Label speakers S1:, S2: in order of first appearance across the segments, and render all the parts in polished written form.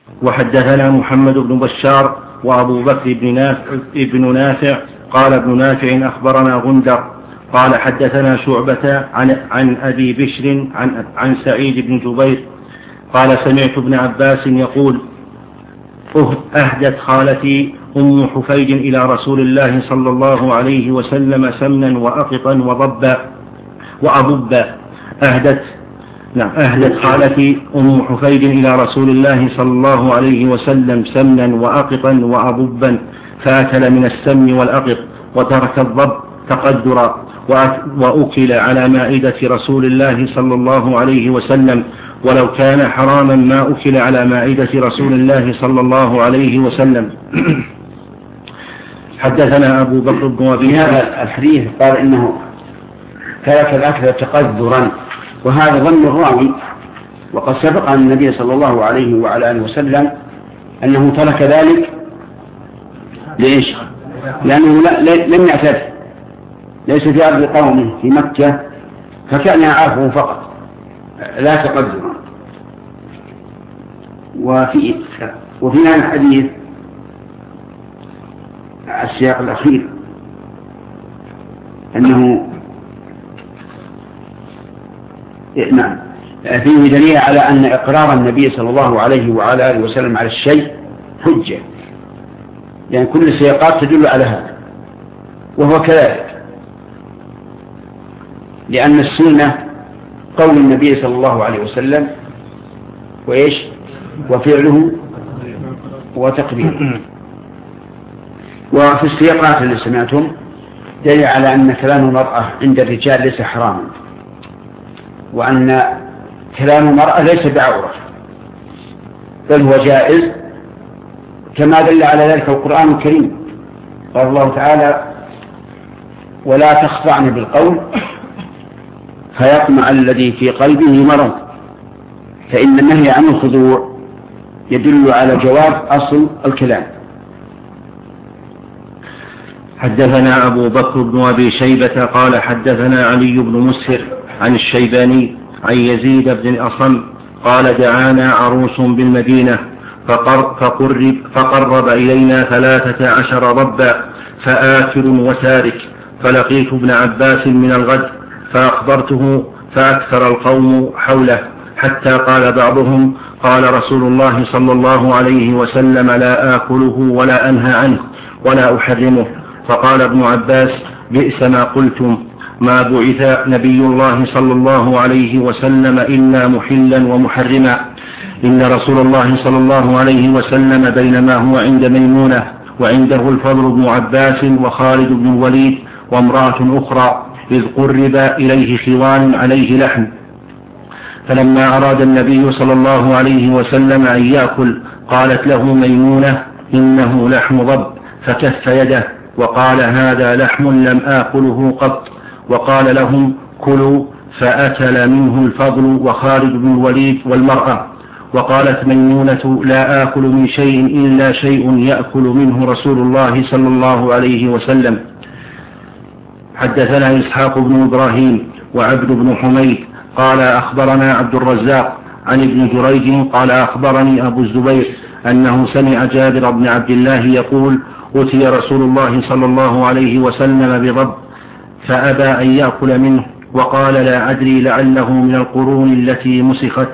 S1: وحدثنا محمد بن بشار وأبو بكر بن نافع قال ابن نافع أخبرنا غندر قال حدثنا شعبة عن أبي بشر عن سعيد بن جبير قال سمعت ابن عباس يقول أهدت خالتي أم حفيد إلى رسول الله صلى الله عليه وسلم سمنا وأقطا وأضبا. أهدت خالتي أم حفيد إلى رسول الله صلى الله عليه وسلم سمنا وأقطا وأضبا فأكل من السمن والأقط وترك الضب تقدرا وأكل على مائدة رسول الله صلى الله عليه وسلم ولو كان حراما ما أكل على مائدة رسول الله صلى الله عليه وسلم. حدثنا أبو بكر بن أبي
S2: هذا الحديث قال إنه ترك الأكل تقدرا، وهذا ظن الراوي، وقد سبق أن النبي صلى الله عليه وعلى آله وسلم أنه ترك ذلك ليش؟ لأنه لم يعتد، ليس في أرض قومه في مكة، فكان يعافه فقط لا تقدرا. وفي هذا الحديث السياق الأخير أنه فيه دليل على أن إقرار النبي صلى الله عليه وعلى آله وسلم على الشيء حجة، يعني كل السياقات تدل على هذا، وهو كذلك، لأن السنة قول النبي صلى الله عليه وسلم وفعله وتقريره. وفي السياقات اللي سمعتم دليل على أن كلام المرأة عند الرجال ليس حراما، وأن كلام المرأة ليس بعورة بل هو جائز، كما دل على ذلك القرآن الكريم. قال الله تعالى ولا تخضعن بالقول فيطمع الذي في قلبه مرض، فإن النهي عن الخضوع يدل على جواز أصل الكلام.
S1: حدثنا أبو بكر بن أبي شيبة قال حدثنا علي بن مسهر عن الشيباني عن يزيد بن الأصم قال دعانا عروس بالمدينة فقرب إلينا 13 ربا فآكل وتارك، فلقيت ابن عباس من الغد فأخبرته فأكثر القوم حوله، حتى قال بعضهم قال رسول الله صلى الله عليه وسلم لا آكله ولا أنهى عنه ولا أحرمه. فقال ابن عباس بئس ما قلتم، ما بعث نبي الله صلى الله عليه وسلم إلا محلا ومحرما، إن رسول الله صلى الله عليه وسلم بينما هو عند ميمونة وعنده الفضل بن عباس وخالد بن الوليد وامرأة أخرى إذ قرب إليه خوان عليه لحم، فلما أراد النبي صلى الله عليه وسلم أن يأكل قالت له ميمونة إنه لحم ضب، فكف يده وقال هذا لحم لم آكله قط، وقال لهم كلوا، فأكل منه الفضل وخالد بن الوليد والمرأة. وقالت ميمونة لا آكل من شيء إلا شيء يأكل منه رسول الله صلى الله عليه وسلم. حدثنا إسحاق بن إبراهيم وعبد بن حميد قال أخبرنا عبد الرزاق عن ابن جريج قال أخبرني أبو الزبير أنه سمع جابر بن عبد الله يقول أتي رسول الله صلى الله عليه وسلم بضب فأبى أن يأكل منه، وقال لا أدري لعله من القرون التي مسخت.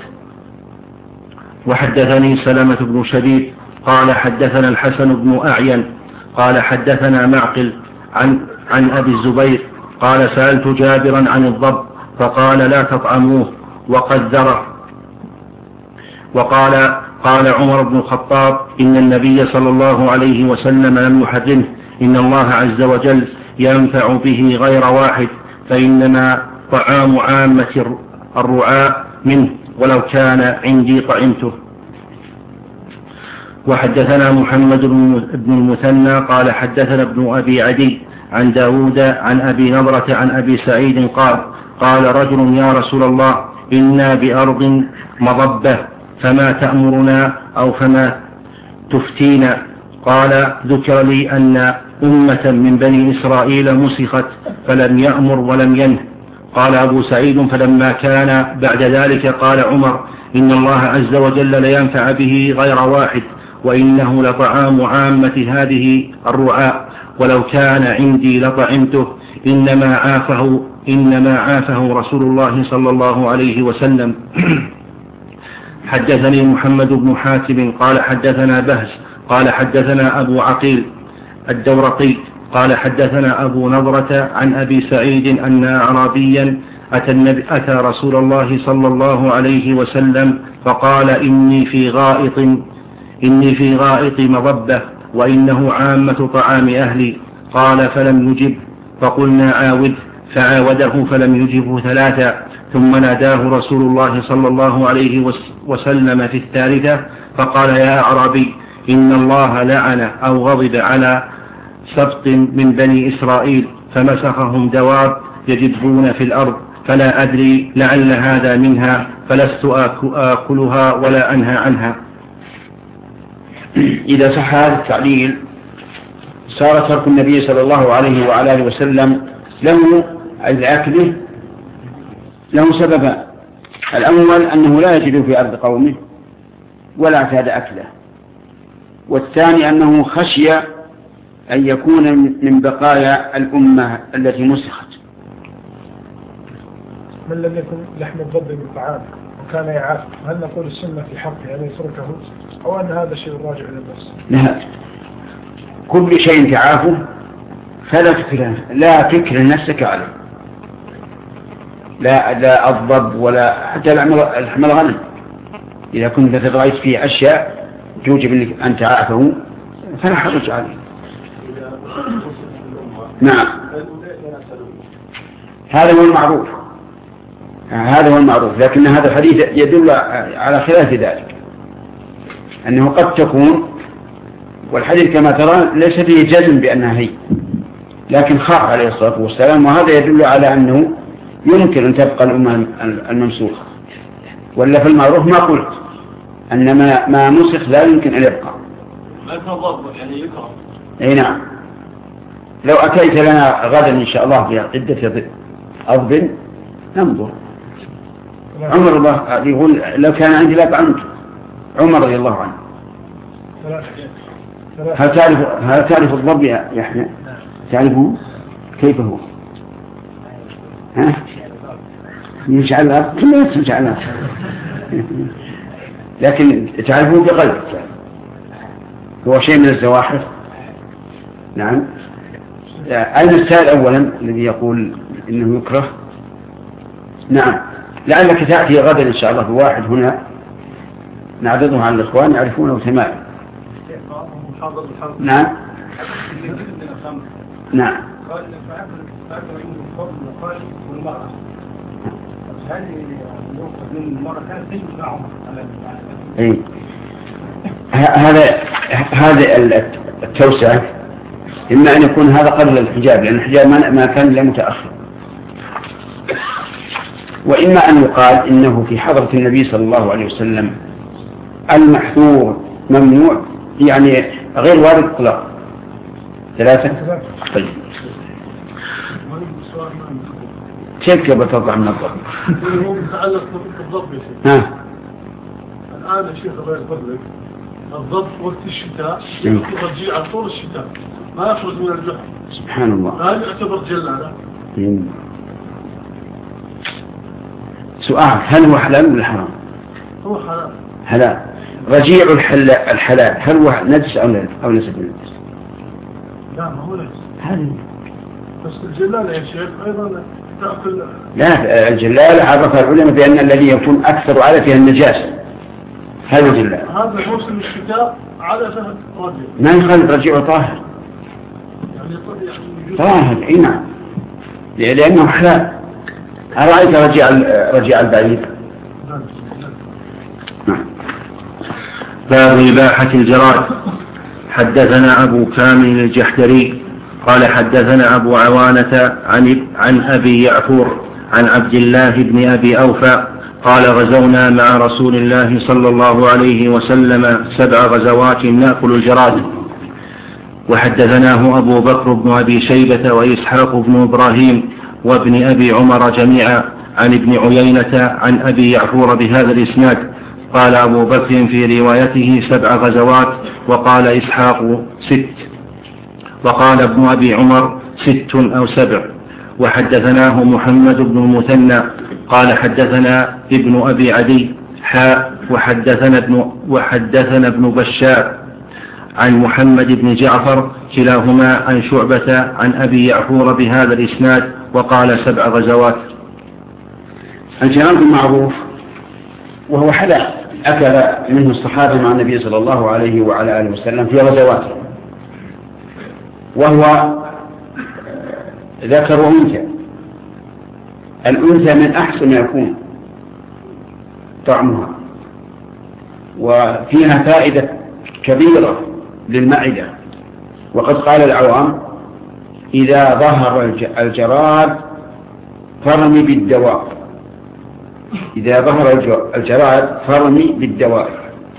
S1: وحدثني سلمة بن شبيب قال حدثنا الحسن بن أعين قال حدثنا معقل عن أبي الزبير قال سألت جابرا عن الضب فقال لا تطعموه وقد ذره. قال عمر بن الخطاب إن النبي صلى الله عليه وسلم لم يحرمه، إن الله عز وجل ينفع به غير واحد، فإنما طعام عامة الرعاء منه، ولو كان عندي طعمته. وحدثنا محمد بن المثنى قال حدثنا ابن أبي عدي عن داود عن أبي نضرة عن أبي سعيد قال رجل يا رسول الله إنا بأرض مضبة فما تأمرنا أو فما تفتينا؟ قال ذكر لي أن أمة من بني إسرائيل مسخت فلم يأمر ولم ينه، قال أبو سعيد: فلما كان بعد ذلك قال عمر: إن الله عز وجل لينفع به غير واحد، وإنه لطعام عامة هذه الرعاء، ولو كان عندي لطعمته، إنما عافه رسول الله صلى الله عليه وسلم. حدثني محمد بن حاتم قال حدثنا بهز قال حدثنا أبو عقيل الدورقي قال حدثنا أبو نضرة عن أبي سعيد أن أعرابيا أتى رسول الله صلى الله عليه وسلم فقال: إني في غائط مضبة، وإنه عامة طعام أهلي. قال: فلم يجب، فقلنا: عاود، فعاوده فلم يجبه 3، ثم ناداه رسول الله صلى الله عليه وسلم في 3 فقال: يا أعرابي، إن الله لعن أو غضب على سبط من بني إسرائيل فمسخهم دواب يجدبون في الأرض، فلا أدري لعل هذا منها، فلست آكلها ولا أنهى عنها.
S2: إذا صح هذا التعليل صار ترك النبي صلى الله عليه وعلى آله وسلم له الأكل له سببان: الأول أنه لا يجد في أرض قومه ولا اعتاد أكله، والثاني أنه خشي أن يكون من بقايا الأمة التي مسخت.
S3: من لم يكن لحم الضب من طعام وكان يعاف، هل نقول السنة في حقه أن يتركه، أو أن هذا شيء راجع إلى النفس؟
S2: لا، كل شيء تعافه لا فكر نفسك عليه، لا الضب ولا حتى لحم الغنم، إذا كنت تتغيث فيه أشياء توجب أن تعافه فلا حرج عليه. نعم، هذا هو المعروف، لكن هذا الحديث يدل على خلاف ذلك، أنه قد تكون، والحديث كما ترى ليس فيه جزم بأنها هي، لكن خاف عليه الصلاة والسلام، وهذا يدل على أنه يمكن أن تبقى الأمة الممسوخة، ولا في المعروف ما قلت أن ما مسخ لا يمكن أن يبقى.
S4: ما يتضرب يعني يكره.
S2: أي نعم، لو أتيت لنا غدا إن شاء الله بعدة أضب ننظر. عمر الله يقول: لو كان عندي لا طعمت. عمر رضي الله عنه. هل تعرف الضب يا يحيى؟ تعرفه كيف هو؟ ها؟ يجعل الأرض كما يجعل الأرض، لكن تعرفه بقلبك، هو شيء من الزواحف. نعم. أين السائل أولا الذي يقول إنه يكره؟ نعم، لعلك تأتي غدا إن شاء الله بواحد هنا نعرضه على الإخوان يعرفونه تماما. نعم نعم. هذا التوسعة إما أن يكون هذا قبل الحجاب، لأن الحجاب ما كان إلا متأخر، وإما أن يقال إنه في حضرة النبي صلى الله عليه وسلم المحظور ممنوع، يعني غير وارد إطلاقا. 3. طيب، كيف بتطلع من الضبط؟
S4: هو متعلق بالضبط يا شيخ. الآن يا شيخ الله يفضلك، الضبط وقت الشتاء يرجع على طول الشتاء ما يخرج من الجحر.
S2: سبحان الله.
S4: هل يعتبر جلالة؟
S2: سؤال: هل هو حلال ولا حرام؟
S4: هو حلال.
S2: حلال. رجيع الحلال هل هو نجس أو ليس بنجس؟
S4: لا، ما هو نجس. بس الجلالة يا شيخ أيضا تأكل.
S2: لا، الجلالة عرفها العلماء بأن الذي يكون أكثر علفها النجاسة، هذا الجلالة.
S4: هذا موسم الشتاء علفه رجيع.
S2: ما يخالف رجيع طاهر. طاهر، اي نعم، لأنه حلال. أرأيت رجيع البعير؟ نعم.
S1: باب إباحة الجراد. حدثنا أبو كامل الجحدري قال حدثنا أبو عوانة عن أبي يعفور عن عبد الله بن أبي أوفى قال: غزونا مع رسول الله صلى الله عليه وسلم 7 غزوات نأكل الجراد. وحدثناه أبو بكر بن أبي شيبة وإسحاق بن إبراهيم وابن أبي عمر جميعا عن ابن عيينة عن أبي يعفور بهذا الإسناد. قال أبو بكر في روايته 7 غزوات، وقال إسحاق 6، وقال ابن أبي عمر 6 أو 7. وحدثناه محمد بن المثنى قال حدثنا ابن أبي عدي وحدثنا ابن بشار عن محمد بن جعفر كلاهما عن شعبة عن أبي يعفور بهذا الإسناد، وقال 7 غزوات.
S2: الجراد معروف، وهو حدث أكل منه الصحابة مع النبي صلى الله عليه وعلى آله وسلم في غزواته، وهو ذكر وأنثى. الأنثى من أحسن يكون طعمها، وفيها فائدة كبيرة للمعدة. وقد قال العوام: إذا ظهر الجراد فرمي بالدواء، إذا ظهر الجراد فرمي بالدواء،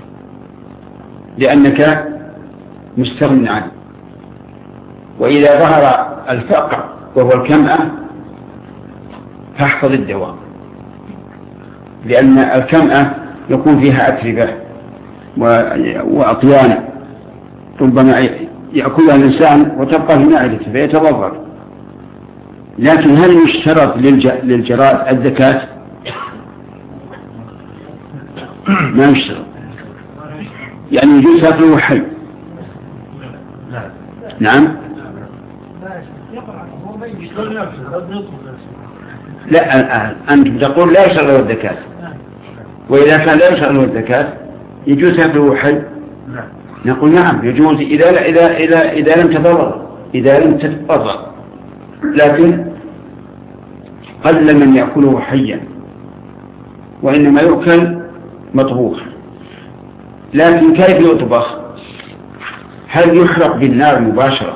S2: لأنك مستغن عنه. وإذا ظهر الفقع وهو الكمأة فاحفظ الدواء، لأن الكمأة يكون فيها أتربة وأطيان ربما يأكلها الإنسان وتبقى في معدته فيتضرر. لكن هل يشترط للجراد الزكاة؟ ما يشترط، يعني يجوز أكله حي. نعم. لا، أنت تقول لا يشترط له الزكاة، وإذا كان لا يشترط له الزكاة يجوز أكله حي. نقول نعم يجوز إذا لم تتضرر، لكن قل من يأكله حيا، وإنما يؤكل مطبوخ. لكن كيف يطبخ؟ هل يحرق بالنار مباشرة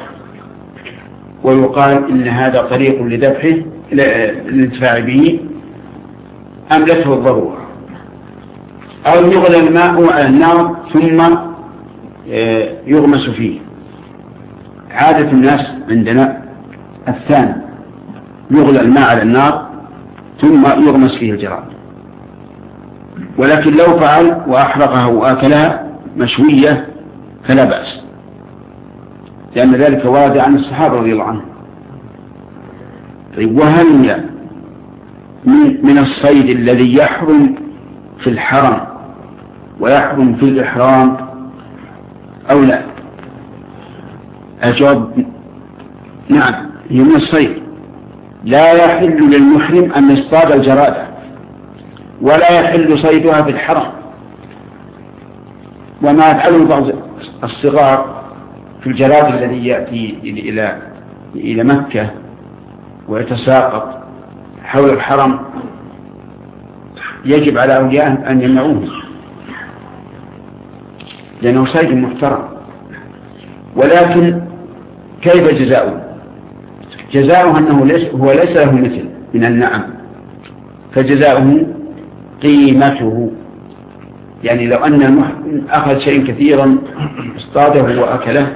S2: ويقال إن هذا طريق لذبحه للانتفاع به، أم لته الضرورة؟ أو يغلى الماء على النار ثم يغمس فيه؟ عادة الناس عندنا الثاني، يغلى الماء على النار ثم يغمس فيه الجراد. ولكن لو فعل وأحرقها وآكلها مشوية فلا بأس، لأن ذلك ورد عن الصحابة رضي الله عنهم. طيب، وهل من الصيد الذي يحرم في الحرم ويحرم في الإحرام أو لا؟ الجواب نعم، هي من الصيد. لا يحل للمحرم أن يصطاد الجرادة، ولا يحل صيدها في الحرم. وما يفعله بعض الصغار في الجراد الذي يأتي إلى مكة ويتساقط حول الحرم يجب على أولياء أن يمنعوه، لأنه صيد محترم. ولكن كيف جزاؤه؟ جزاؤه أنه هو ليس له مثل من النعم، فجزاؤه قيمته. يعني لو أن المحرم أخذ شيء كثيرا اصطاده وأكله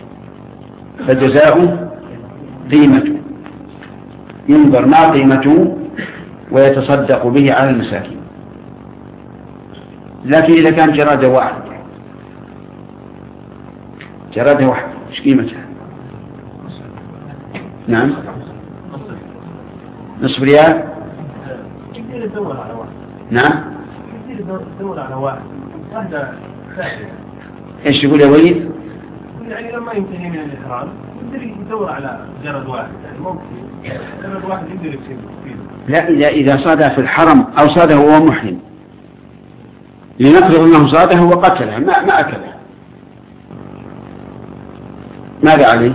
S2: فجزاؤه قيمته، ينظر ما قيمته ويتصدق به على المساكين. لكن إذا كان جرادة واحد ايش قيمتها؟ نعم، نصف ريال. نعم، ايش يقول يا وليد؟
S4: يعني لما ينتهي من الإحرام يدور على جرد واحد، يعني ممكن جرد واحد يقدر يكسب فيه.
S2: لا، إذا صاده في الحرم أو صاده وهو محرم، لنفرض أنه صاده وقتله ما أكله، ماذا عليه؟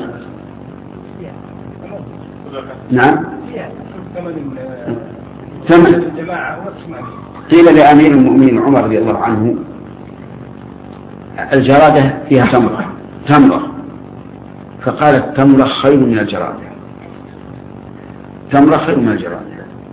S2: نعم، ثمن. قيل لأمير المؤمنين عمر رضي الله عنه: الجرادة فيها تمرة، فقال: التمرة خير من الجرادة، تمرة خير من الجرادة.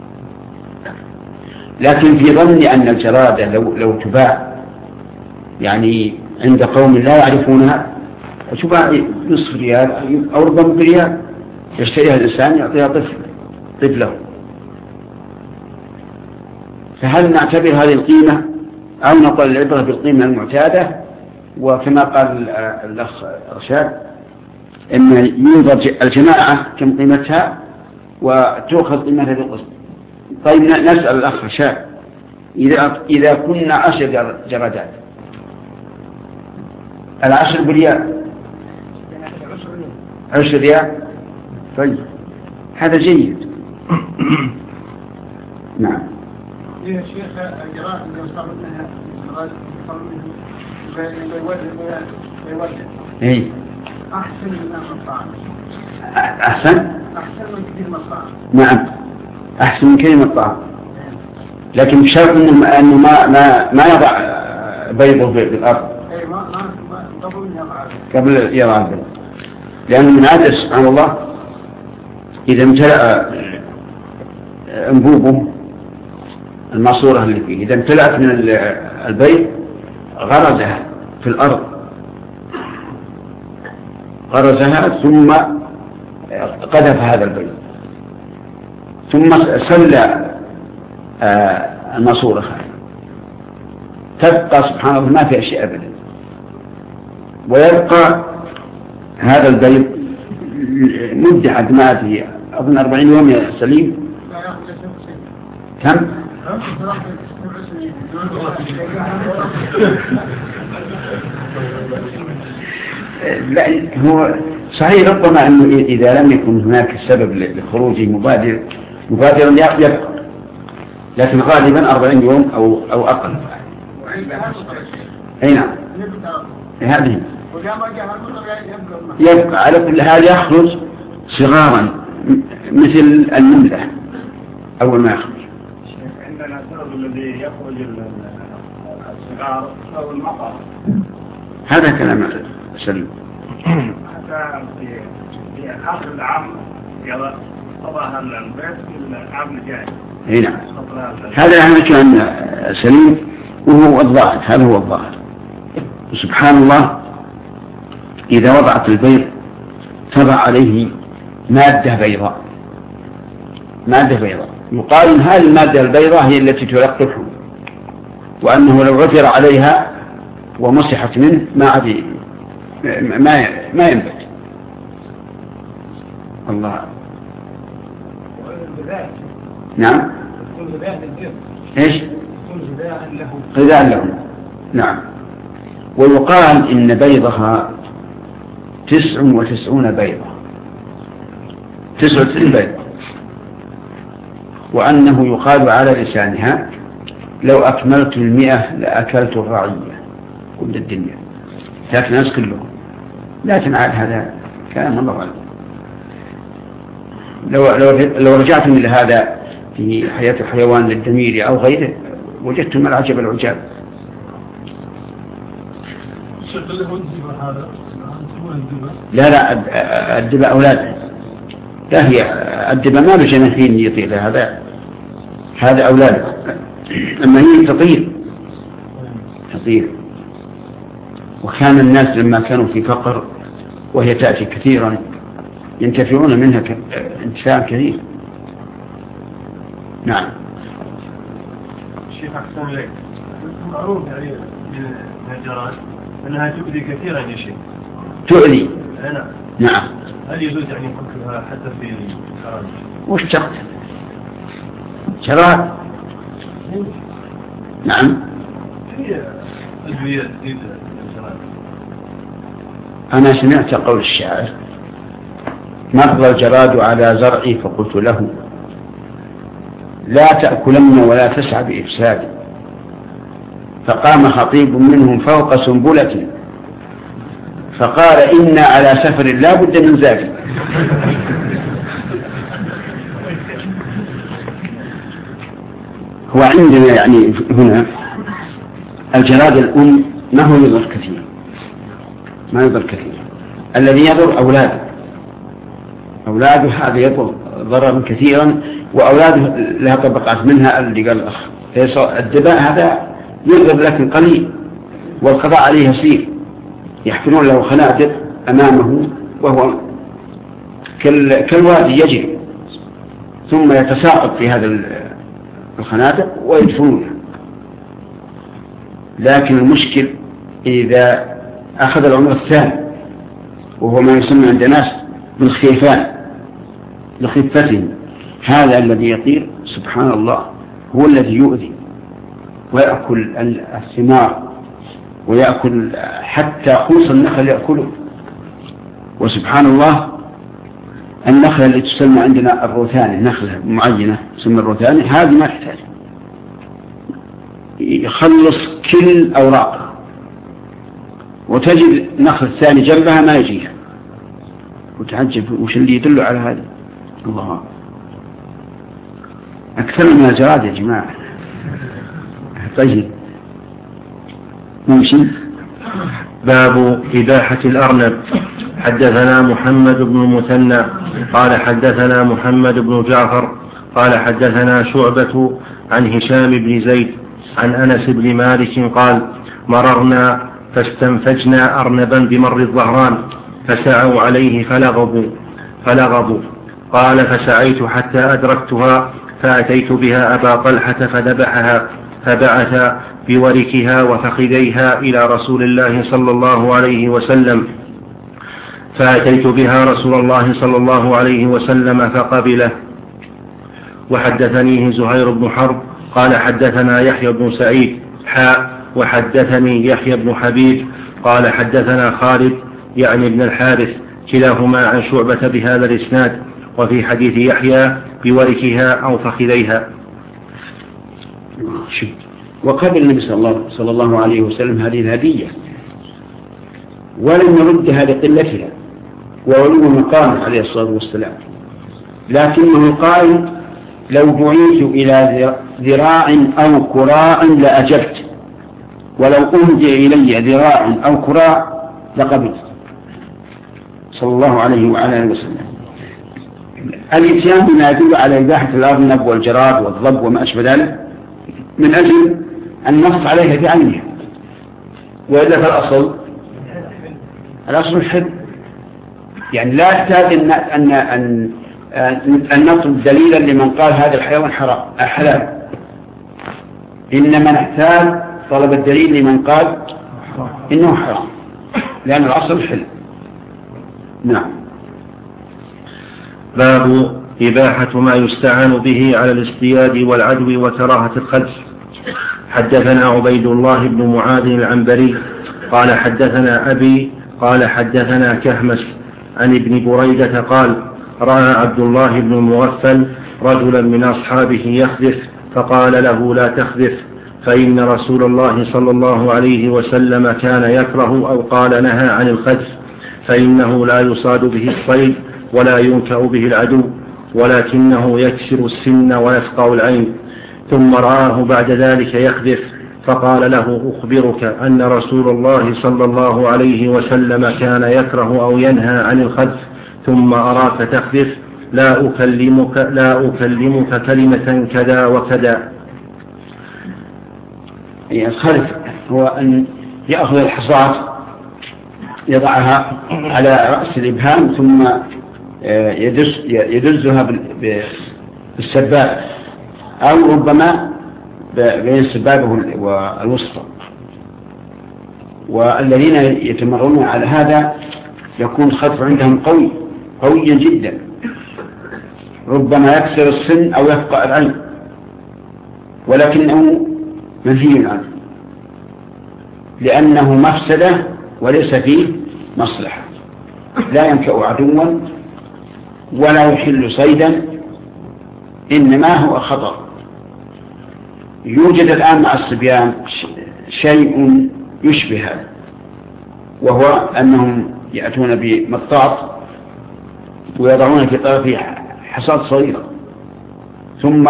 S2: لكن في ظني أن الجرادة لو تباع يعني عند قوم لا يعرفونها تباع نصف ريال أو ربما بريال، يشتريها الإنسان يعطيها طفل طفله. فهل نعتبر هذه القيمة أو نقول العبرة بالقيمة المعتادة؟ وكما قال الأخ رشاد إن ينظر الجماعة كم قيمتها وتأخذ قيمتها بالقسط. طيب نسأل الأخ رشاد إذا كنا 10 جرادات 10 بريال 10 ريال، طيب هذا جيد. نعم.
S4: يا شيخ الجراد اللي يصاب منها
S2: اي
S4: احسن من المطاعم.
S2: احسن
S4: من كثير من الطعام.
S2: نعم احسن من كثير من الطعام، لكن بشرط انه ما يضع بيضه في الارض
S4: اي ما
S2: قبل يضع البيض، لأنه من عادة سبحان الله إذا امتلأ أنبوبه الماسورة اللي فيه إذا امتلأت من البيض غرزها في الأرض، غرزها ثم قذف هذا البيض ثم سلى الماسورة تبقى سبحان الله ما في أشياء أبدا، ويبقى هذا البيض مدة حد ما فيه أظن 40 يوم يا سليم. كم؟ لا هو صحيح ربما أنه إذا لم يكن هناك سبب لخروجه مبادرا يبقى، لكن غالبا 40 يوم أو أقل. أي نعم هذه يبقى على كل حال يخرج صغارا مثل النملة أول ما يخرج.
S5: عندنا السبب الذي يخرج الصغار أو المطر.
S2: هذا كلام سليم.
S5: حتى في آخر العام طبعا البيت في العام الجاي.
S2: اي نعم هذا يعني كان سليم وهو الظاهر، هذا هو الظاهر. سبحان الله إذا وضعت البيض تضع عليه مادة بيضاء، يقال إن هذه المادة البيضاء هي التي تلقحه، وأنه لو عثر عليها ومسحت منه ما ينبت. الله. نعم ايش؟ غذاء له. نعم. ويقال إن بيضها 99 بيضة 99 بيضة، وأنه يقال على لسانها لو أكملت 100 لأكلت الرعية كل الدنيا، لكن الناس كلهم لا تنعاد هذا كلام الله أعلم. لو رجعتم إلى هذا في حياة الحيوان للدمير أو غيره وجدتم العجب العجاب. لا الدباء أولاده، لا هي الدباء ما بجناحين يطير، هذا أولاده، أما هي تطير. وكان الناس لما كانوا في فقر وهي تأتي كثيرا ينتفعون منها انتفاع كثير. نعم.
S6: الشيخ أحسن إليك، معروف يعني من الجراد أنها تؤذي كثيرا يا شيخ.
S2: تؤذي؟ نعم.
S6: هل يجوز يعني قتلها حتى في الخراج؟
S2: وش تقتل؟ جراد؟ نعم.
S6: هي أدوية جديدة الجراد.
S2: أنا سمعت قول الشاعر: مر الجراد على زرعي فقلت له لا تأكلن ولا تسعى بإفساد، فقام خطيب منهم فوق سنبلة فقال إنا على سفر لا بد من زاد. هو عندنا يعني هنا الجراد الأم ما هو يضر كثير، الذي يضر أولاده هذا يضر ضررا كثيرا، وأولاده لها طبقات منها اللي قال الأخ. الدباء هذا يضرب لكن قليل، والقضاء عليه يسير، يحفرون له خنادق أمامه وهو كالوادي يجري، ثم يتساقط في هذا الخنادق ويدفنونها. لكن المشكل إذا أخذ العمر الثاني وهو ما يسمى عند الناس بالخيفان لخفتهم، هذا الذي يطير سبحان الله هو الذي يؤذي ويأكل الثمار ويأكل حتى خلص النخل يأكله. وسبحان الله النخلة اللي تسمى عندنا الروثاني، نخلة معينة تسمى الروثاني، هذه ما تحتاج، يخلص كل أوراقها، وتجد نخل الثاني جنبها ما يجيها، وتعجب وش اللي يدل على هذا؟ الله أكثر من الجراد يا جماعة. طيب نمشي.
S1: باب إباحة الأرنب. حدثنا محمد بن المثنى قال حدثنا محمد بن جعفر قال حدثنا شعبة عن هشام بن زيد عن أنس بن مالك قال مررنا فاستنفجنا أرنبا بمر الظهران فسعوا عليه فلغبوا قال فسعيت حتى أدركتها فأتيت بها أبا طلحة فذبحها فبعث بوركها وفخذيها إلى رسول الله صلى الله عليه وسلم، فأتيت بها رسول الله صلى الله عليه وسلم فقبله. وحدثنيه زهير بن حرب قال حدثنا يحيى بن سعيد وحدثني يحيى بن حبيب قال حدثنا خالد يعني ابن الحارث كلاهما عن شعبة بهذا الإسناد، وفي حديث يحيى بوركها أو فخذيها.
S2: وقبل النبي صلى الله عليه وسلم هذه الهدية ولم يردها لقلتها وعلو مقامه عليه الصلاة والسلام، لكنه قال لو دعيت إلى ذراع أو كراع لأجبت، ولو أهدي إلي ذراع أو كراع لقبلت صلى الله عليه وعلى آله وسلم. الإتيان بما يدل على إباحة الأرنب والجراد والضب وما أشبه ذلك من أجل أن نص عليها بعينها، وإلا فالأصل الحل، يعني لا يحتاج أن نطلب دليلا لمن قال هذا الحيوان حلال، إنما نحتاج طلب الدليل لمن قال إنه حرام، لأن الأصل حل. نعم.
S1: باب إباحة ما يستعان به على الاصطياد والعدو وكراهة الخلف. حدثنا عبيد الله بن معاذ العنبري قال حدثنا أبي قال حدثنا كهمس عن ابن بريدة قال رأى عبد الله بن المغفل رجلا من أصحابه يخذف فقال له لا تخذف، فإن رسول الله صلى الله عليه وسلم كان يكره أو قال نهى عن الخذف، فإنه لا يصاد به الصيد ولا ينكأ به العدو، ولكنه يكسر السن ويفقع العين. ثم رآه بعد ذلك يخذف فقال له أخبرك أن رسول الله صلى الله عليه وسلم كان يكره أو ينهى عن الخذف، ثم أراك تخذف لا أكلمك كلمة كذا وكذا.
S2: الخذف هو أن يأخذ الحصاة يضعها على رأس الإبهام ثم يدزها بالسبابة أو ربما بين السبابة والوسطى، والذين يتمرون على هذا يكون الخطف عندهم قويا جدا، ربما يكسر السن أو يفقع العين، ولكنه منهي عنه لأنه مفسدة وليس فيه مصلحة، لا ينكأ عدوا ولا يحل صيدا، إنما هو خطأ. يوجد الآن مع الصبيان شيء يشبه هذا، وهو أنهم يأتون بمطاط ويضعون في طرفه حصاة صغيرة ثم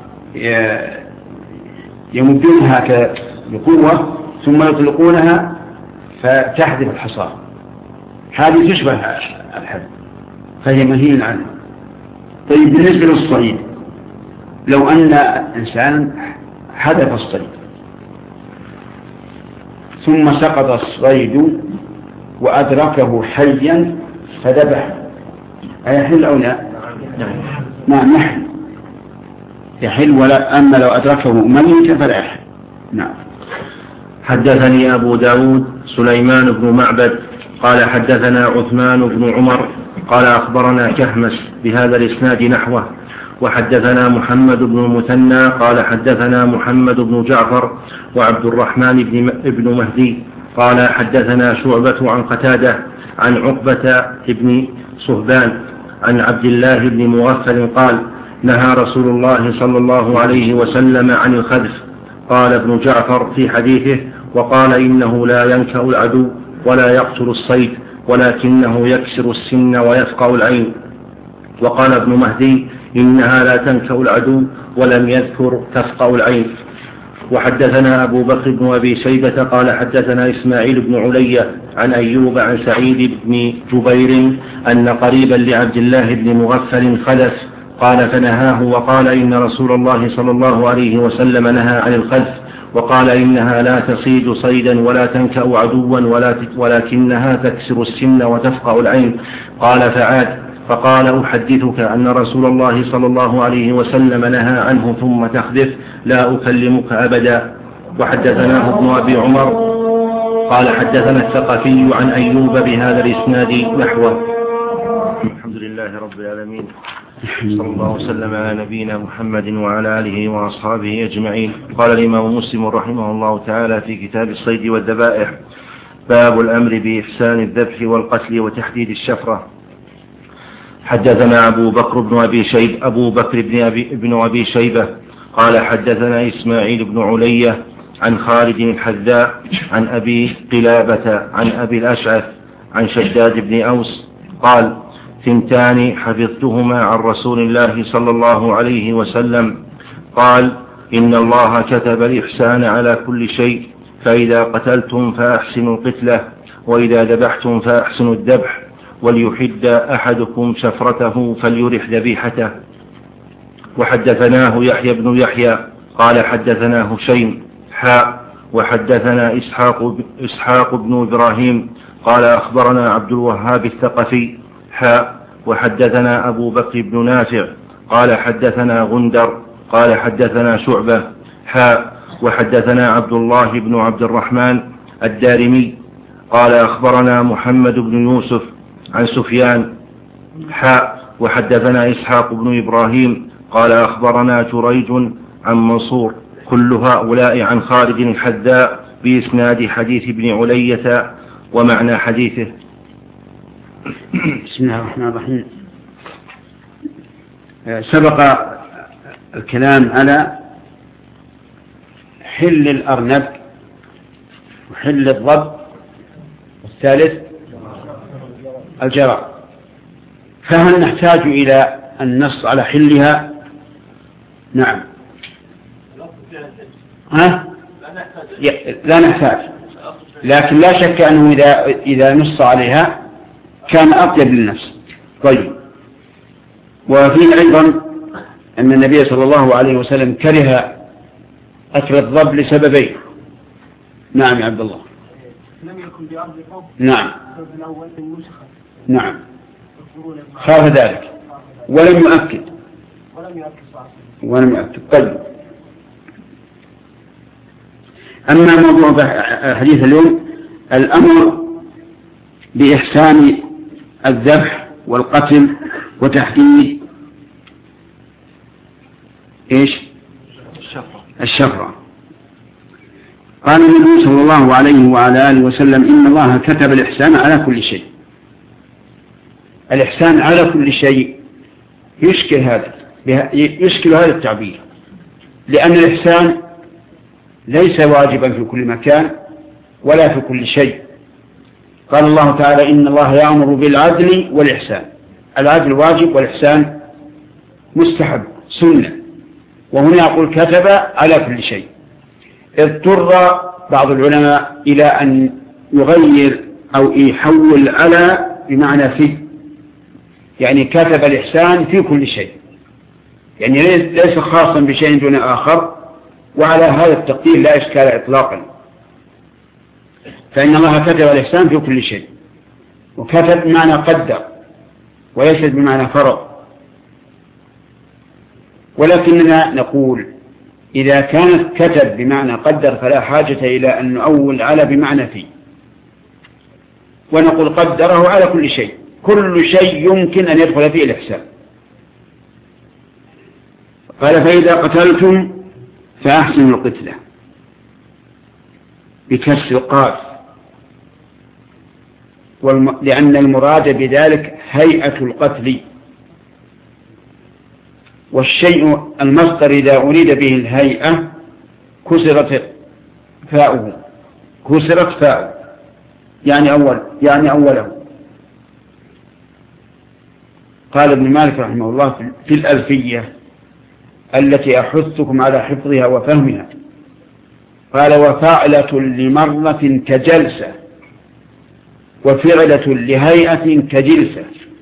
S2: يمدونها بقوة ثم يطلقونها فتحذف الحصاة، هذه تشبه الحد فهي منهي عنه. طيب بالنسبة للصيد، لو أن إنسان حذف الصيد ثم سقط الصيد وأدركه حيا فذبح، أيحل أو لا؟ نعم نحن. يحل، ولا أما لو أدركه ميتا فلا يحل. نعم.
S1: حدثني أبو داود سليمان بن معبد قال حدثنا عثمان بن عمر قال أخبرنا كهمس بهذا الإسناد نحوه. وحدثنا محمد بن المثنى قال حدثنا محمد بن جعفر وعبد الرحمن بن مهدي قال حدثنا شعبة عن قتادة عن عقبة بن صهبان عن عبد الله بن مغفل قال نهى رسول الله صلى الله عليه وسلم عن الخذف. قال ابن جعفر في حديثه وقال إنه لا ينكأ العدو ولا يقتل الصيد ولكنه يكسر السن ويفقع العين. وقال ابن مهدي إنها لا تنكأ العدو ولم يذكر تفقع العين. وحدثنا أبو بكر بن أبي شيبة قال حدثنا إسماعيل بن علية عن أيوب عن سعيد بن جبير أن قريبا لعبد الله بن مغفل خلف قال فنهاه وقال إن رسول الله صلى الله عليه وسلم نهى عن الخلف وقال إنها لا تصيد صيدا ولا تنكأ عدوا ولكنها تكسر السن وتفقع العين. قال فعاد فقال أحدثك أن رسول الله صلى الله عليه وسلم نهى عنه ثم تخذف لا أكلمك أبدا. وحدثناه ابن أبي عمر قال حدثنا الثقفي عن أيوب بهذا الإسناد نحوه. الحمد لله رب العالمين صلى الله وسلم على نبينا محمد وعلى آله وأصحابه أجمعين. قال الإمام مسلم رحمه الله تعالى في كتاب الصيد والذبائح باب الأمر بإحسان الذبح والقتل وتحديد الشفرة. حدثنا أبو بكر بن أبي شيبة قال حدثنا إسماعيل بن علية عن خالد الحذاء عن أبي قلابة عن أبي الأشعث عن شداد بن أوس قال ثنتان حفظتهما عن رسول الله صلى الله عليه وسلم قال إن الله كتب الإحسان على كل شيء فإذا قتلتم فأحسنوا القتلة وإذا ذبحتم فأحسنوا الذبح وليحد أحدكم شفرته فليرح ذبيحته. وحدثناه يحيى بن يحيى قال حدثنا هشيم وحدثنا إسحاق بن إبراهيم قال أخبرنا عبد الوهاب الثقفي وحدثنا أبو بكر بن نافع قال حدثنا غندر قال حدثنا شعبة وحدثنا عبد الله بن عبد الرحمن الدارمي قال أخبرنا محمد بن يوسف عن سفيان وحدثنا إسحاق بن إبراهيم قال أخبرنا جريج عن منصور كل هؤلاء عن خالد الحذاء بإسناد حديث ابن علية ومعنى حديثه.
S2: بسم الله الرحمن الرحيم. سبق الكلام على حل الأرنب وحل الضب والثالث الجراد، فهل نحتاج إلى النص على حلها؟ نعم. لا نحتاج، لكن لا شك أنه إذا نص عليها كان أطيب للنفس. طيب. وفيه أيضا أن النبي صلى الله عليه وسلم كره أكل الضب لسببين. نعم يا عبد الله.
S4: لم يكن بأرض الحب.
S2: نعم.
S4: الأول النسخة.
S2: نعم. خاف ذلك ولم يؤكد. ولم يؤكد. طيب. أما موضوع حديث اليوم الأمر بإحسان الذبح والقتل وتحديد الشفرة. قال النبي صلى الله عليه وعلى آله وسلم إن الله كتب الإحسان على كل شيء. الإحسان على كل شيء يشكل هذا التعبير، لأن الإحسان ليس واجبا في كل مكان ولا في كل شيء. قال الله تعالى إن الله يأمر بالعدل والإحسان. العدل واجب والإحسان مستحب سنة، وهنا يقول كتب على كل شيء. اضطر بعض العلماء إلى أن يغير أو يحول على بمعنى في، يعني كتب الإحسان في كل شيء، يعني ليس خاصا بشيء دون آخر، وعلى هذا التقدير لا إشكال إطلاقا، فإن الله كتب الإحسان في كل شيء. وكتب بمعنى قدر وليس بمعنى فرض. ولكننا نقول إذا كانت كتب بمعنى قدر فلا حاجة إلى أن نؤول على بمعنى في، ونقول قدره على كل شيء، كل شيء يمكن أن يدخل فيه الإحسان. قال فإذا قتلتم فأحسنوا القتلة بكسر القاف، لأن المراد بذلك هيئة القتل، والشيء المصدر إذا أريد به الهيئة كسرت فاؤه يعني أوله. قال ابن مالك رحمه الله في الألفية التي أحثكم على حفظها وفهمها، قال وفعلة لمرة كجلسة وفعلة لهيئة كجلسة.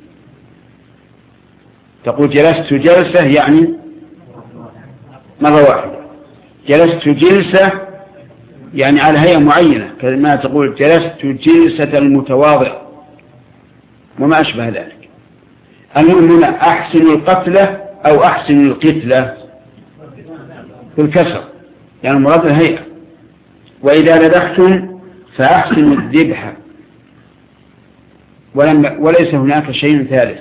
S2: تقول جلست جلسة يعني مرة واحدة، جلست جلسة يعني على هيئة معينة، كما تقول جلست جلسة المتواضع وما أشبه ذلك. المهم هنا أحسن القتلة أو أحسن القتلة بالكسر، يعني مراد الهيئة. وإذا ذبحتم فأحسنوا الذبح، وليس هناك شيء ثالث،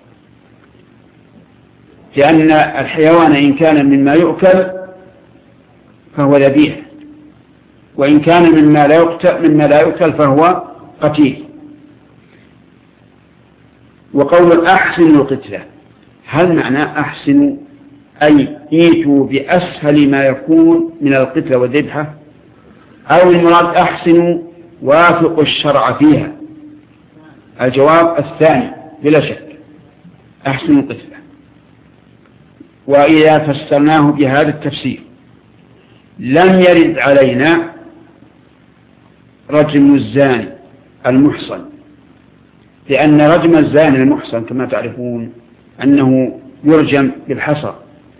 S2: لأن الحيوان إن كان مما يؤكل فهو ذبيح، وإن كان مما لا يؤكل فهو قتيل. وقول أحسن القتلة، هل معنى أحسن أي ايتوا بأسهل ما يكون من القتلة والذبحة، أو المراد أحسن وافقوا الشرع فيها؟ الجواب الثاني بلا شك، أحسن القتلة. وإذا فسرناه بهذا التفسير لم يرد علينا رجم الزاني المحصن، لأن رجم الزاني المحصن كما تعرفون أنه يرجم بالحصى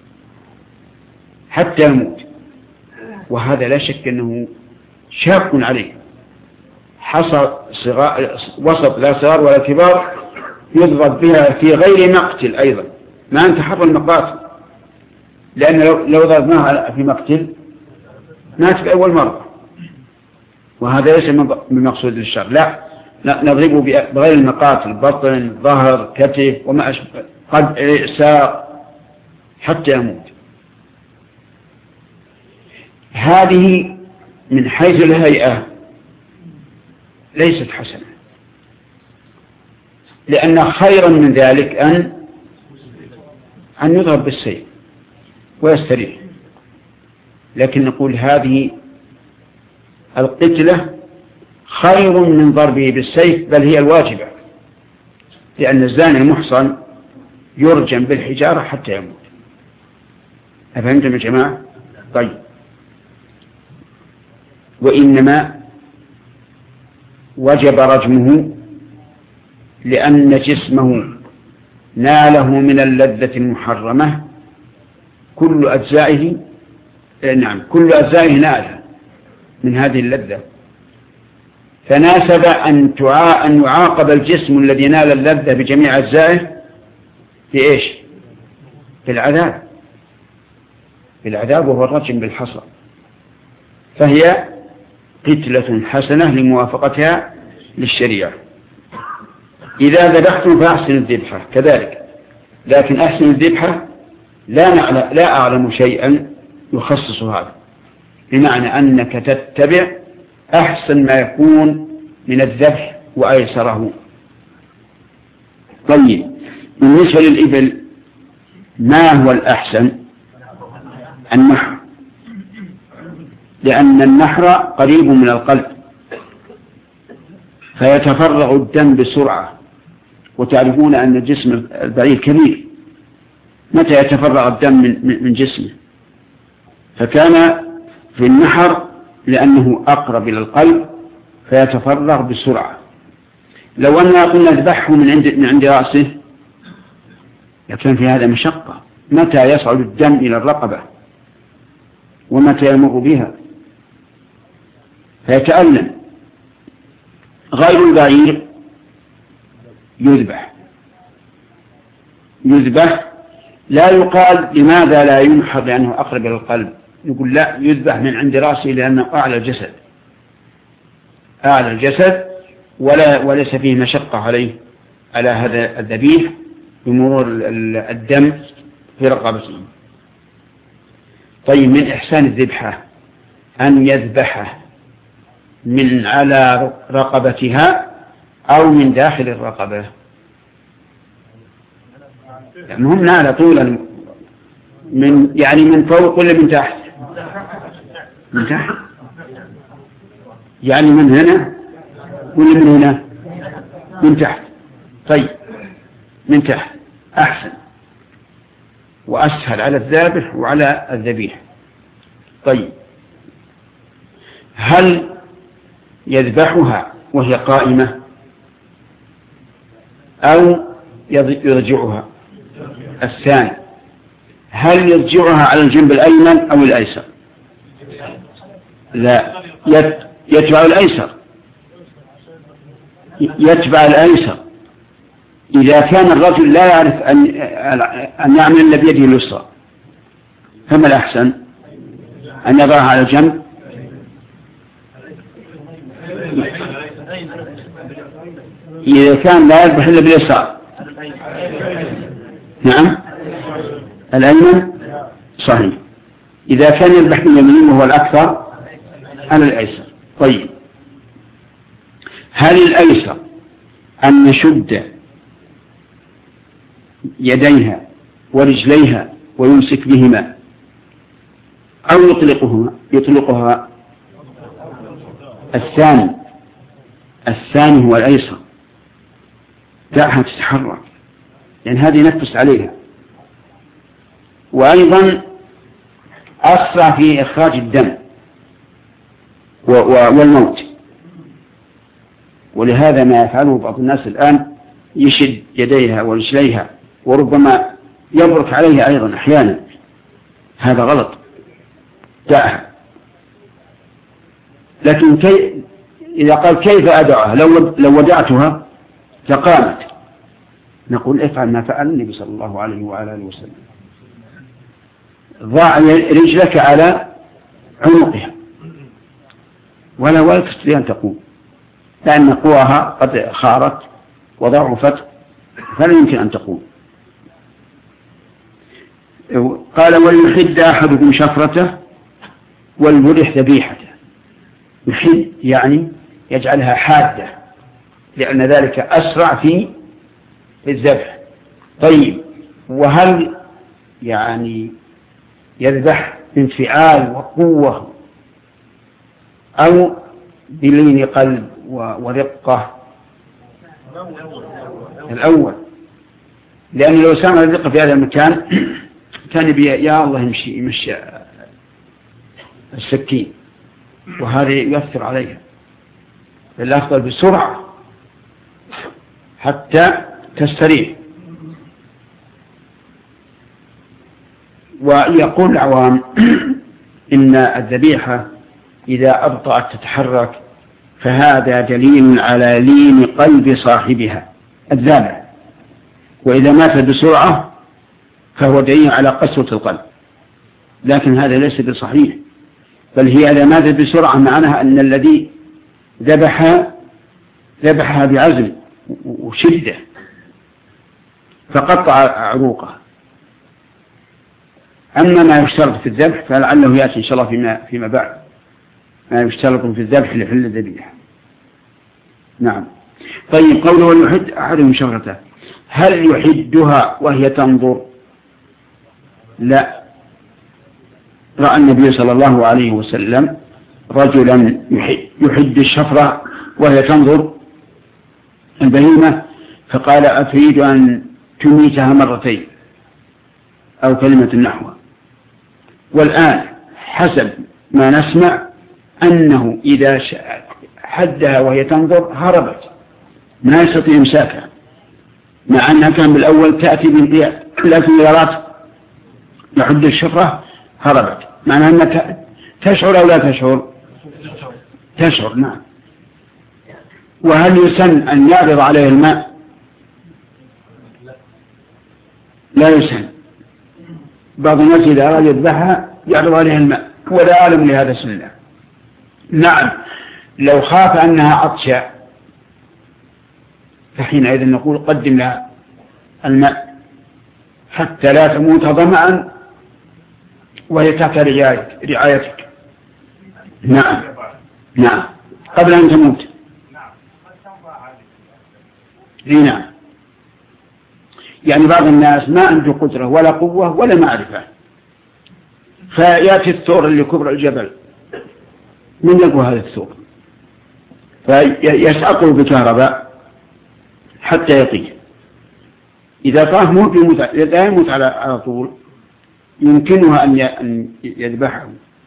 S2: حتى يموت، وهذا لا شك أنه شاق عليه. حصى وسط لا صغار ولا كبار يضرب بها في غير مقتل، أيضا ما انتحر المقاتل، لأن لو ضربناها في مقتل مات في أول مرة، وهذا ليس بمقصود الشر. لا، نضربه بغير المقاتل، بطن، ظهر، كتف وما أشبه، قد ساق حتى يموت. هذه من حيث الهيئة ليست حسنة، لأن خيرا من ذلك أن يضرب بالسيف ويستريح. لكن نقول هذه القتلة خير من ضربه بالسيف، بل هي الواجبة، لأن الزاني المحصن يرجم بالحجارة حتى يموت. أفهمتم يا جماعة؟ طيب. وإنما وجب رجمه لأن جسمه ناله من اللذة المحرمة كل أجزائه، كل أجزائه نالها من هذه اللذة، فناسب أن يعاقب الجسم الذي نال اللذة بجميع أجزائه بإيش؟ بالعذاب، وهو الرجم بالحصى. فهي قتلة حسنة لموافقتها للشريعة. إذا ذبحتم فأحسن الذبحة كذلك، لكن أحسن الذبحة لا أعلم شيئا يخصص هذا، بمعنى أنك تتبع أحسن ما يكون من الذبح وأيسره. طيب، بالنسبة للإبل ما هو الأحسن؟ النحر، لأن النحر قريب من القلب فيتفرغ الدم بسرعة، وتعرفون أن جسم البعير كبير، متى يتفرغ الدم من جسمه؟ فكان في النحر لأنه أقرب إلى القلب فيتفرغ بسرعة. لو أننا قلنا اذبحه من عند رأسه لكن في هذا مشقة، متى يصعد الدم إلى الرقبة ومتى يمر بها فيتألم. غير البعير يذبح لا يقال لماذا لا ينحر لأنه أقرب إلى القلب، يقول لا، يذبح من عند رأسه لأنه أعلى الجسد، أعلى الجسد وليس فيه مشقة عليه على هذا الذبيح بمرور الدم في رقبته. طيب، من إحسان الذبحة أن يذبحه من على رقبتها أو من داخل الرقبة، يعني هم نال طولا يعني من فوق ولا من تحت؟ من تحت، يعني من هنا ولا من هنا؟ من تحت. طيب، من تحت أحسن وأسهل على الذابح وعلى الذبيح. طيب، هل يذبحها وهي قائمة أو يرجعها؟ الثاني. هل يرجعها على الجنب الأيمن أو الأيسر؟ لا، يتبع الأيسر، يتبع الأيسر. إذا كان الرجل لا يعرف أن يعمل إلا بيده اليسرى، فما الأحسن؟ أن يضعها على الجنب. إذا كان لا يذبح إلا باليسار، نعم، الأيمن صحيح. إذا كان يذبح باليمين وهو الأكثر، على الأيسر. طيب، هل الأيسر أن نشد يديها ورجليها ويمسك بهما أو يطلقها؟ الثاني هو الأيسر، دعها تتحرك، يعني هذه نفس عليها، وأيضا أسرع في إخراج الدم والموت. ولهذا ما يفعله بعض الناس الآن يشد يديها ورجليها وربما يبرك عليها أيضا أحيانا، هذا غلط، دعها. لكن إذا قال كيف أدعها؟ لو ودعتها لقامت، نقول افعل ما فعل النبي صلى الله عليه وعلى آله وسلم، ضع رجلك على عنقها ولا تستطيع أن تقوم، لأن قواها قد خارت وضعفت فلا يمكن أن تقوم. قال وليحد أحدكم شفرته وليرح ذبيحته. يحد يعني يجعلها حادة، لأن ذلك أسرع في الذبح. طيب، وهل يعني يذبح بانفعال وقوة أو بلين قلب ورقة؟ الأول، لأن لو سامع الرقة في هذا المكان كان يا الله يمشي السكين، وهذا يؤثر عليها. الأفضل بسرعة حتى تستريح. ويقول العوام إن الذبيحة إذا أبطأت تتحرك فهذا دليل على لين قلب صاحبها الذابح، وإذا ماتت بسرعة فهو دليل على قسوة القلب. لكن هذا ليس بصحيح، بل هي إذا ماتت بسرعة معناها أن الذي ذبحها بعزم وشدة فقطع عروقه. أما ما يشترط في الذبح فلعله يأتي إن شاء الله فيما بعد، ما يشترط في الذبح لحل الذبيحة. نعم. طيب، قوله وليحد أحدهم شفرته، هل يحدها وهي تنظر؟ لا، رأى النبي صلى الله عليه وسلم رجلا يحد الشفرة وهي تنظر البهيمة، فقال أتريد أن تميتها مرتين أو كلمة نحوها. والآن حسب ما نسمع أنه إذا حدها وهي تنظر هربت، ما يستطيع إمساكها، مع أنها كان بالأول تأتي بالبيع، لكن إذا رأت يحد الشفرة هربت، معناها أنها تشعر أو لا تشعر؟ تشعر، نعم. وهل يسن أن يعرض عليه الماء؟ لا يسن، بعض الناس إذا أراد يذبحها يعرض عليها الماء ولا أعلم لهذا سنة. نعم لو خاف أنها عطشة فحينئذ نقول قدم لها الماء حتى لا تموت ظمأ وهي تحت رعايتك. نعم نعم قبل أن تموت. نعم يعني بعض الناس ما عنده قدرة ولا قوة ولا معرفة، فيأتي الثور اللي كبر الجبل من يقوى هذا الثور فيسعقه بكهرباء حتى يطير. إذا طاح لا يموت على طول يمكنها أن يذبحه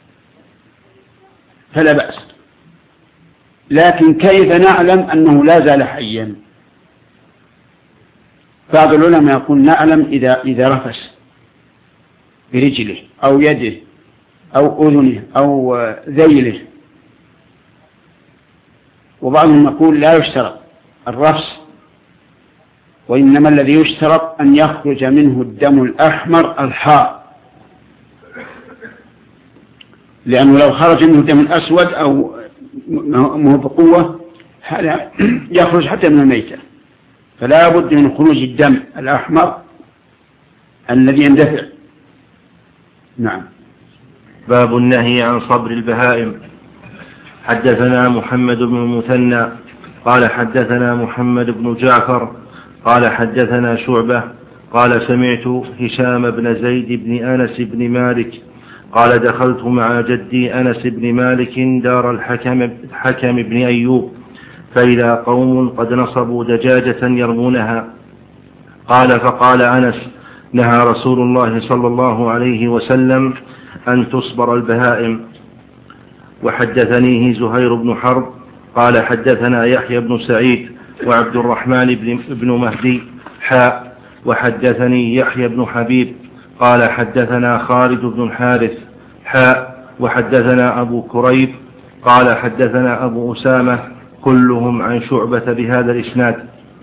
S2: فلا بأس، لكن كيف نعلم أنه لا زال حيا؟ بعض العلماء يقول نعلم إذا رفس برجله أو يده أو أذنه أو ذيله، وبعضهم يقول لا يشترط الرفس، وإنما الذي يشترط أن يخرج منه الدم الأحمر الحار، لأنه لو خرج منه الدم الأسود أو مو بقوة هذا يخرج حتى من الميتة، فلا بد من خروج الدم الأحمر الذي يندفع. نعم.
S1: باب النهي عن صبر البهائم. حدثنا محمد بن المثنى قال حدثنا محمد بن جعفر قال حدثنا شعبة قال سمعت هشام بن زيد بن أنس بن مالك قال دخلت مع جدي أنس بن مالك دار الحكم بن أيوب فإذا قوم قد نصبوا دجاجة يرمونها. قال فقال أنس نهى رسول الله صلى الله عليه وسلم أن تصبر البهائم. وحدثنيه زهير بن حرب قال حدثنا يحيى بن سعيد وعبد الرحمن بن مهدي حاء وحدثني يحيى بن حبيب قال حدثنا خالد بن الحارث حاء وحدثنا أبو كريب قال حدثنا أبو أسامة كلهم عن شعبة بهذا الإسناد.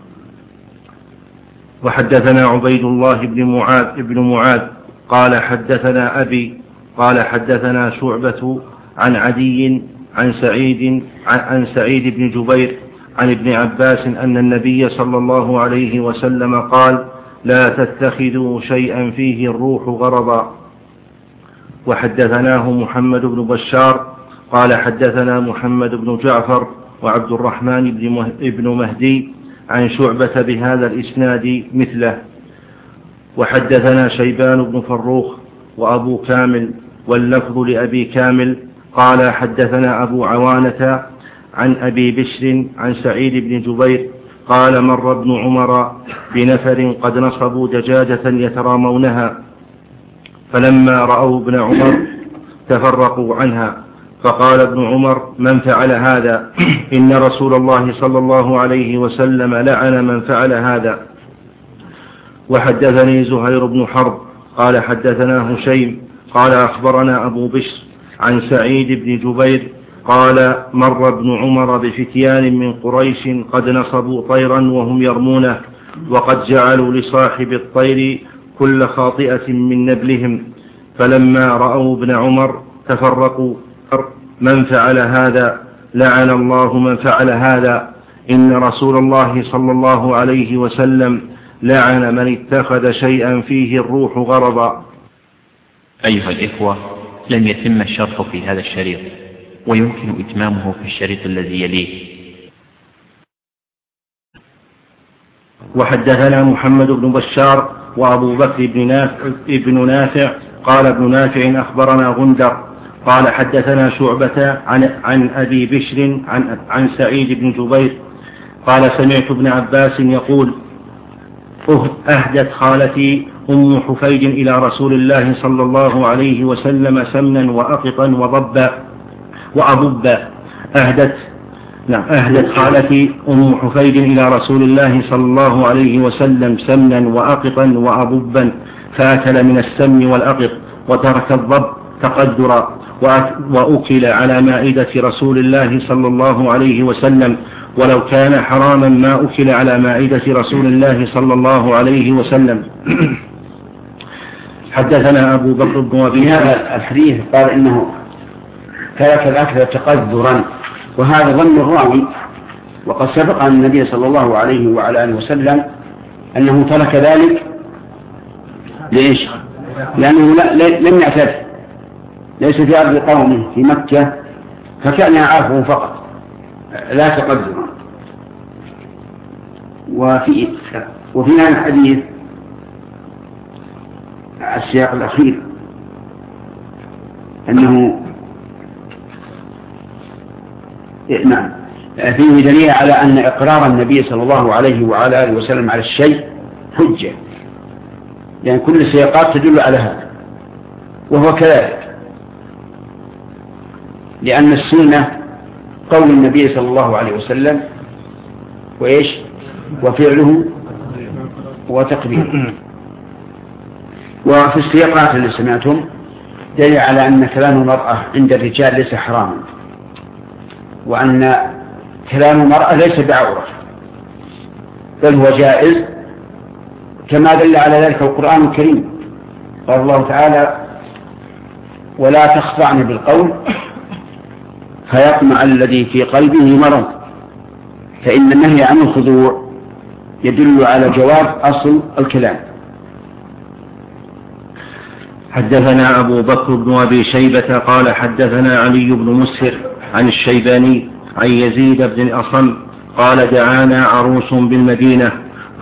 S1: وحدثنا عبيد الله بن معاذ قال حدثنا أبي قال حدثنا شعبة عن عدي عن سعيد بن جبير عن ابن عباس أن النبي صلى الله عليه وسلم قال لا تتخذوا شيئا فيه الروح غرضا. وحدثناه محمد بن بشار قال حدثنا محمد بن جعفر وعبد الرحمن بن مهدي عن شعبة بهذا الإسناد مثله. وحدثنا شيبان بن فروخ وأبو كامل واللفظ لأبي كامل قال حدثنا أبو عوانة عن أبي بشر عن سعيد بن جبير قال مر ابن عمر بنفر قد نصبوا دجاجة يترامونها فلما رأوا ابن عمر تفرقوا عنها فقال ابن عمر من فعل هذا؟ إن رسول الله صلى الله عليه وسلم لعن من فعل هذا. وحدثني زهير بن حرب قال حدثنا هشيم قال أخبرنا أبو بشر عن سعيد بن جبير قال مر ابن عمر بفتيان من قريش قد نصبوا طيرا وهم يرمونه وقد جعلوا لصاحب الطير كل خاطئة من نبلهم فلما رأوا ابن عمر تفرقوا من فعل هذا؟ لعن الله من فعل هذا. إن رسول الله صلى الله عليه وسلم لعن من اتخذ شيئا فيه الروح غرضا.
S7: أيها الإخوة لم يتم الشرح في هذا الشريط ويمكن إتمامه في الشريط الذي يليه.
S1: وحدثنا محمد بن بشار وأبو بكر بن نافع قال ابن نافع أخبرنا غندر قال حدثنا شعبة عن أبي بشر عن سعيد بن جبير قال سمعت ابن عباس يقول أهدت خالتي أم حفيد إلى رسول الله صلى الله عليه وسلم سمنا وأقطا وأببا. أهدت خالتي أم حفيد إلى رسول الله صلى الله عليه وسلم سمنا وأقطا وأببا فأكل من السمن والأقط وترك الضب تقدرا وأكل على مائدة رسول الله صلى الله عليه وسلم ولو كان حراما ما أكل على مائدة رسول الله صلى الله عليه وسلم. حدثنا أبو بكر بن أبي
S2: في هذا الحديث قال إنه ترك الأكل تقدرا، وهذا ظن الراوي، وقد سبق أن النبي صلى الله عليه وعلى آله وسلم أنه ترك ذلك ليش؟ لأنه لم يعتد، ليس في أرض قومه في مكة، فكان يعافه فقط لا تقدرا. وفي هذا الحديث السياق الأخير أنه نعم فيه دليل على أن إقرار النبي صلى الله عليه وعلى آله وسلم على الشيء حجة، يعني كل السياقات تدل على هذا، وهو كذلك، لأن السنة قول النبي صلى الله عليه وسلم وإيش وفعله وتقريره. وفي السياقات اللي سمعتم دليل على أن كلام المرأة عند الرجال ليس حراما، وأن كلام المرأة ليس بعورة بل هو جائز، كما دل على ذلك القرآن الكريم. قال الله تعالى: ولا تخضعن بالقول فيطمع الذي في قلبه مرض، فإن النهي عن الخضوع يدل على جواز أصل الكلام.
S1: حدثنا أبو بكر بن أبي شيبة قال حدثنا علي بن مسهر عن الشيباني عن يزيد بن الأصم قال: دعانا عروس بالمدينة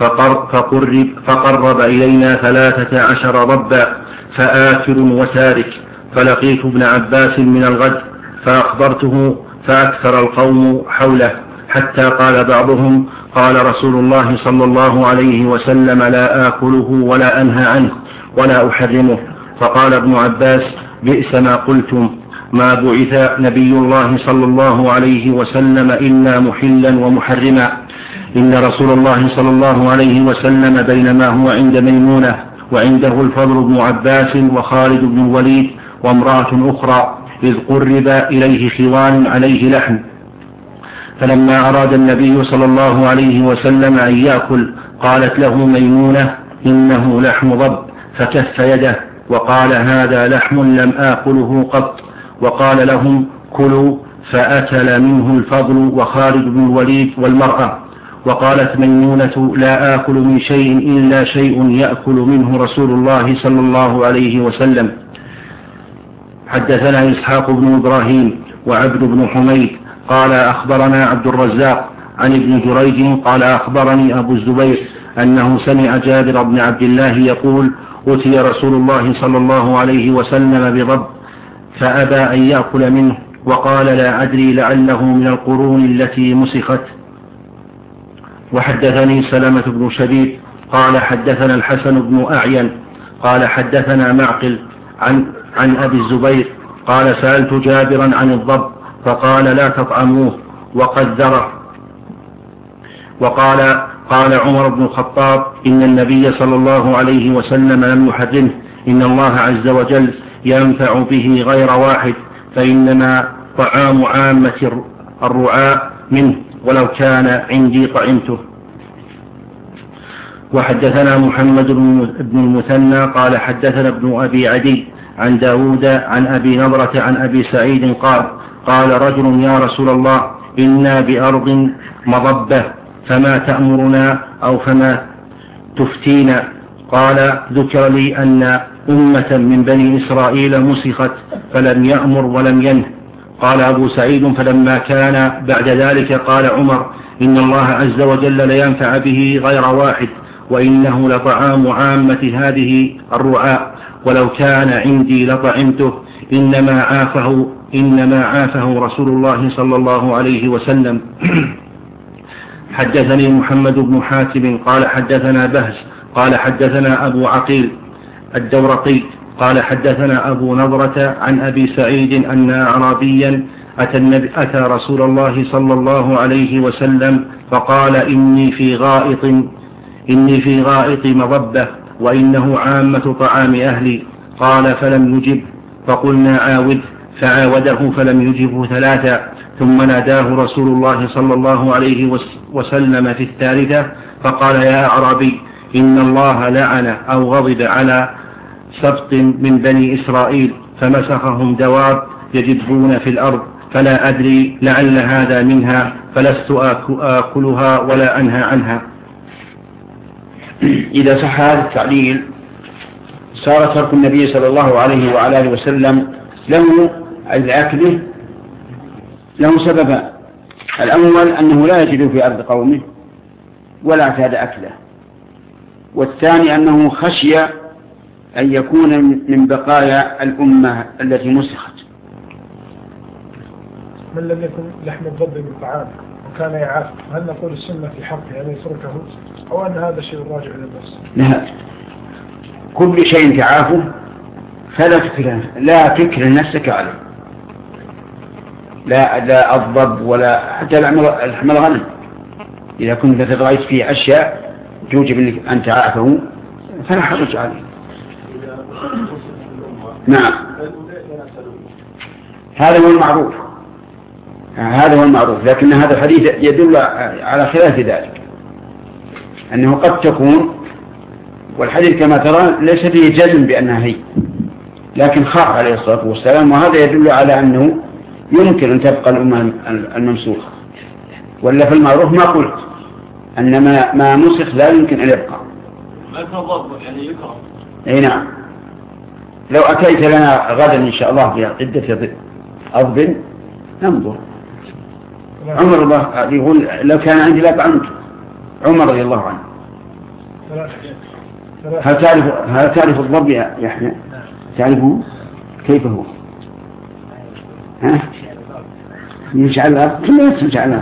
S1: فقرب إلينا 13 ربا فآكل وتارك، فلقيت ابن عباس من الغد فأخبرته فأكثر القوم حوله، حتى قال بعضهم: قال رسول الله صلى الله عليه وسلم: لا آكله ولا أنهى عنه ولا أحرمه. فقال ابن عباس: بئس ما قلتم، ما بعث نبي الله صلى الله عليه وسلم إلا محلا ومحرما، إن رسول الله صلى الله عليه وسلم بينما هو عند ميمونة وعنده الفضل بن عباس وخالد بن الوليد وامرأة أخرى، إذ قرب إليه خوان عليه لحم، فلما أراد النبي صلى الله عليه وسلم أن يأكل قالت له ميمونة: إنه لحم ضب، فكف يده وقال: هذا لحم لم آكله قط، وقال لهم: كلوا، فأكل منه الفضل وخالد بن الوليد والمرأة. وقالت ميمونة: لا آكل من شيء إلا شيء يأكل منه رسول الله صلى الله عليه وسلم. حدثنا إسحاق بن إبراهيم وعبد بن حميد قال أخبرنا عبد الرزاق عن ابن جريج قال أخبرني أبو الزبير أنه سمع جابر بن عبد الله يقول: أتي رسول الله صلى الله عليه وسلم بضب فأبى أن يأكل منه، وقال: لا أدري لعله من القرون التي مسخت. وحدثني سلمة بن شبيب قال حدثنا الحسن بن أعين قال حدثنا معقل عن أبي الزبير قال: سألت جابرا عن الضب فقال: لا تطعموه وقد ذره. قال عمر بن الخطاب: إن النبي صلى الله عليه وسلم لم يحرمه، إن الله عز وجل ينفع به غير واحد، فإنما طعام عامة الرعاء منه، ولو كان عندي طعمته. وحدثنا محمد بن المثنى قال حدثنا ابن أبي عدي عن داود عن أبي نضرة عن أبي سعيد قال رجل: يا رسول الله، إنا بأرض مضبة، فما تأمرنا أو فما تفتينا؟ قال: ذكر لي أن أمة من بني إسرائيل مسخت فلم يأمر ولم ينه. قال أبو سعيد: فلما كان بعد ذلك قال عمر: إن الله عز وجل لينفع به غير واحد، وإنه لطعام عامة هذه الرعاء، ولو كان عندي لطعمته، إنما عافه رسول الله صلى الله عليه وسلم. حدثني محمد بن حاتم قال حدثنا بهز قال حدثنا أبو عقيل الدورقي قال حدثنا أبو نضرة عن أبي سعيد أن أعرابيا أتى رسول الله صلى الله عليه وسلم فقال: إني في غائط مضبة، وإنه عامة طعام أهلي. قال: فلم يجب، فقلنا: عاود، فعاوده فلم يجبه 3، ثم ناداه رسول الله صلى الله عليه وسلم في 3 فقال: يا أعرابي، إن الله لعن أو غضب على سبط من بني إسرائيل فمسخهم دواب يجدون في الأرض، فلا أدري لعل هذا منها، فلست آكلها ولا أنهى عنها.
S2: إذا صح هذا التعليل صار ترك النبي صلى الله عليه وعلى آله وسلم له أكله له سببان: الأول أنه لا يجد في أرض قومه ولا اعتاد أكله، والثاني أنه خشي أن يكون من بقايا الأمة التي مسخت.
S3: من لم يكن لحم الضب من طعام وكان يعاف، هل نقول السنة في حقه أن يتركه أو أن هذا شيء راجع إلى النفس؟
S2: لا، كل شيء تعافه لا فكر نفسك عليه، لا الضب ولا حتى لحم الغنم، إذا كنت تتغيث فيه أشياء توجب أن تعافه فلا حرج عليه. نعم، هذا هو المعروف، لكن هذا الحديث يدل على خلاف ذلك، أنه قد تكون، والحديث كما ترى ليس فيه جزم بأنها هي، لكن خاف عليه الصلاة والسلام، وهذا يدل على أنه يمكن أن تبقى الأمة الممسوخة، ولا في المعروف ما قلت أن ما مسخ لا يمكن أن يبقى.
S4: يعني يكره.
S2: أي نعم. لو أتيت لنا غدا إن شاء الله بعدة أضب ننظر. عمر الله يقول لو كان عندي لا طعمت، عمر رضي الله عنه. هل تعرف الضب يا يحيى؟ تعرفه كيف هو؟ ها؟ يجعلها كما يجعلها،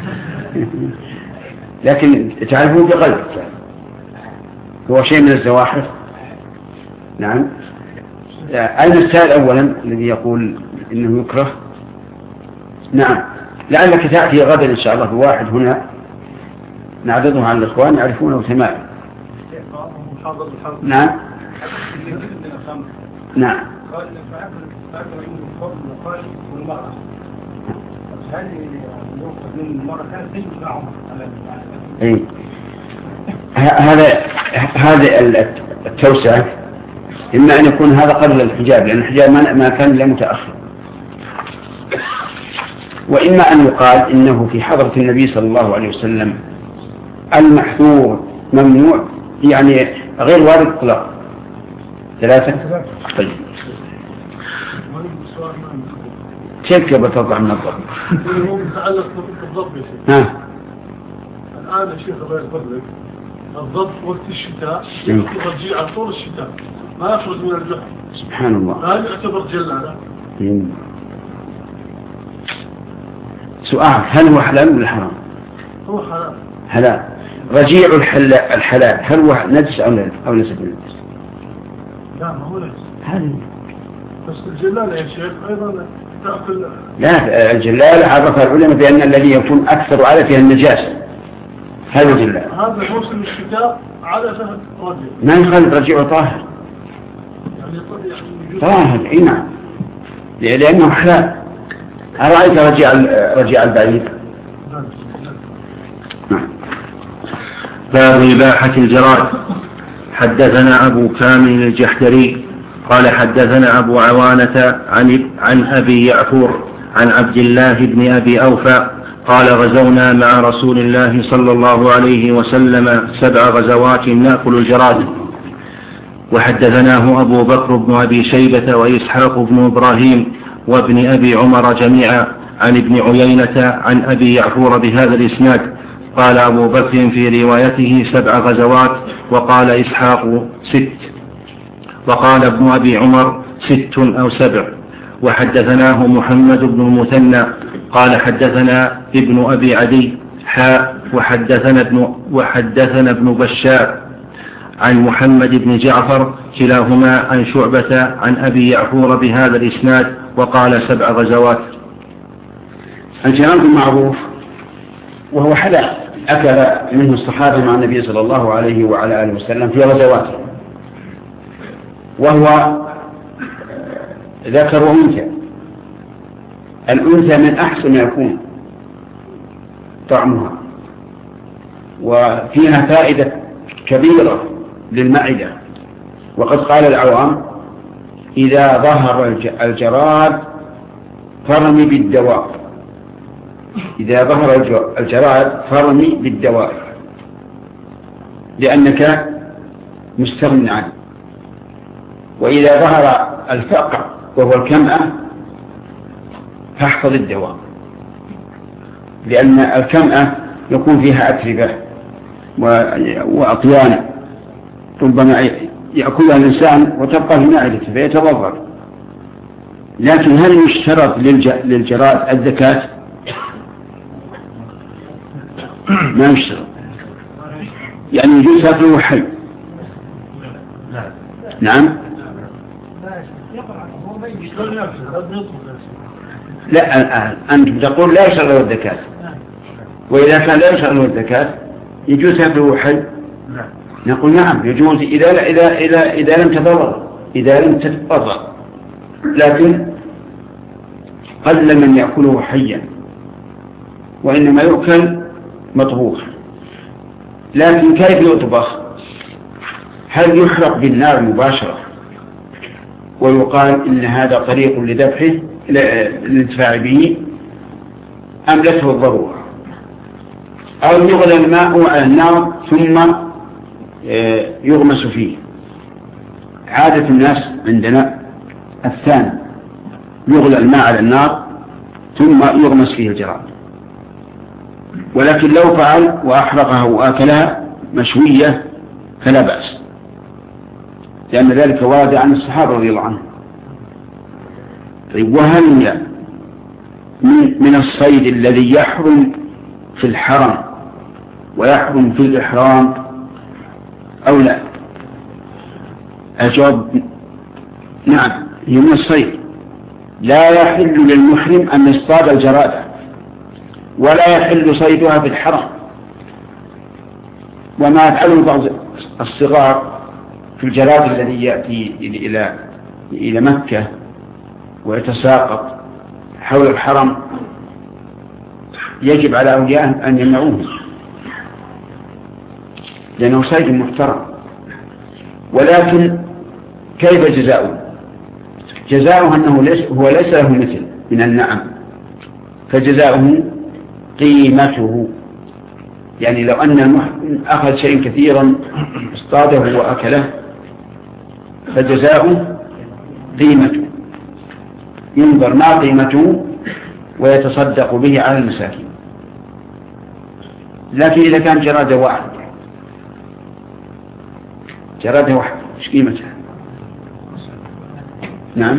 S2: لكن تعرفه بقلبك، هو شيء من الزواحف. نعم. أين السائل أولا الذي يقول إنه يكره؟ نعم، لعلك تأتي غدا إن شاء الله بواحد هنا نعرضه على الإخوان يعرفونه تماما. نعم نعم. إيه. هذا التوسعة إما أن يكون هذا قبل الحجاب، لأن الحجاب ما كان إلا متأخر، وإما أن يقال إنه في حضرة النبي صلى الله عليه وسلم المحظور ممنوع، يعني غير وارد إطلاقا. ثلاثة. طيب كيف بتوقع من الضب؟
S4: هو متعلق بالضب يا شيخ. الآن يا شيخ الله يفضلك، الضب وقت الشتاء يرجع على طول الشتاء ما يخرج من الجحر.
S2: سبحان الله.
S4: هذا يعتبر جلالة.
S2: سؤال: هل هو حلال ولا حرام؟
S4: هو حلال.
S2: حلال. رجيع الحلال هل هو نجس أو ليس بنجس؟
S4: لا، ما هو نجس. بس الجلالة يا شيخ أيضا تأكل.
S2: لا، الجلالة عرفها العلماء بأن الذي يكون أكثر علفها النجاسة. هذا الجلالة. هذا
S4: موسم الشتاء علفه رجع.
S2: ما يخالف رجيع طاهر. طاهر. إيه نعم، لأنه حلال. أرأيت رجيع البعيد؟ نعم.
S1: باب إباحة الجراد. حدثنا أبو كامل الجحدري قال حدثنا أبو عوانة عن أبي يعفور عن عبد الله بن أبي أوفى قال غزونا مع رسول الله صلى الله عليه وسلم 7 غزوات نأكل الجراد. وحدثناه أبو بكر بن أبي شيبة وإسحاق بن إبراهيم وابن أبي عمر جميعا عن ابن عيينة عن أبي يعفور بهذا الإسناد. قال أبو بكر في روايته 7 غزوات، وقال إسحاق 6، وقال ابن أبي عمر 6 أو 7. وحدثناه محمد بن المثنى قال حدثنا ابن أبي عدي وحدثنا ابن بشار عن محمد بن جعفر كلاهما عن شعبة عن أبي يعفور بهذا الإسناد وقال 7 غزوات.
S2: الجراد معروف وهو حلال، أكل منه الصحابة مع النبي صلى الله عليه وعلى آله وسلم في غزواته، وهو ذكر وأنثى. الأنثى من أحسن ما يكون طعمها، وفيها فائدة كبيرة للمعدة، وقد قال العوام إذا ظهر الجراد فرمي بالدواء، إذا ظهر الجراد فرمي بالدواء لأنك مستغن عنه. وإذا ظهر الفقر وهو الكمأة فاحفظ الدواء، لأن الكمأة يكون فيها أتربة وأطيان ربما يأكلها الإنسان وتبقى في معدته فيتضرر. لكن هل يشترط للجراد الزكاة؟ ما يشترط، يعني يجوز أكله حي. نعم. لا، أنت تقول لا يشترط له الزكاة، وإذا كان لا يشترط له الزكاة يجوز أكله حي. نقول نعم يجوز إذا لم تضرر، إذا لم تتضرر، لكن قل من يأكله حيا وإنما يؤكل مطبوخ. لكن كيف يطبخ؟ هل يحرق بالنار مباشرة ويقال إن هذا طريق لذبحه للانتفاع به، أم لته الضرورة، أو يغلى الماء على النار ثم يغمس فيه؟ عادة الناس عندنا الثاني، يغلى الماء على النار ثم يغمس فيه الجراد. ولكن لو فعل وأحرقها وآكلها مشوية فلا بأس، لأن ذلك ورد عن الصحابة رضي الله عنهم. طيب، وهل من الصيد الذي يحرم في الحرم ويحرم في الإحرام أو لا؟ الجواب نعم، هي من الصيد. لا يحل للمحرم أن يصطاد الجرادة، ولا يحل صيدها في الحرم. وما يفعله بعض الصغار في الجراد الذي يأتي إلى مكة ويتساقط حول الحرم يجب على أوليائهم أن يمنعوه، لأنه صيد محترم. ولكن كيف جزاؤه؟ جزاؤه أنه هو ليس له مثل من النعم، فجزاؤه قيمته. يعني لو أن المحرم أخذ شيء كثيرا اصطاده وأكله فجزاؤه قيمته، ينظر ما قيمته ويتصدق به على المساكين. لكن إذا كان جرادة واحد، جرادة واحد ايش قيمتها؟ نعم،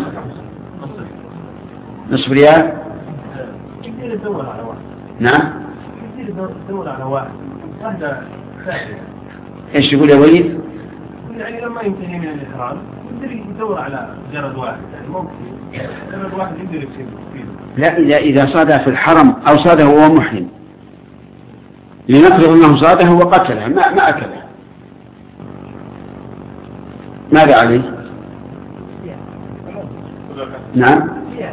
S2: نصف ريال. نعم،
S6: دور على واحد واحدة سهلة.
S2: ايش يقول يا وليد؟
S6: يعني لما ينتهي من الإحرام يدور على جرد واحد، يعني ممكن جرد واحد يقدر يكسب فيه.
S2: لا، إذا صاده في الحرم أو صاده وهو محرم، لنفرض أنه صاده وقتله ما أكله، ماذا عليه؟ نعم،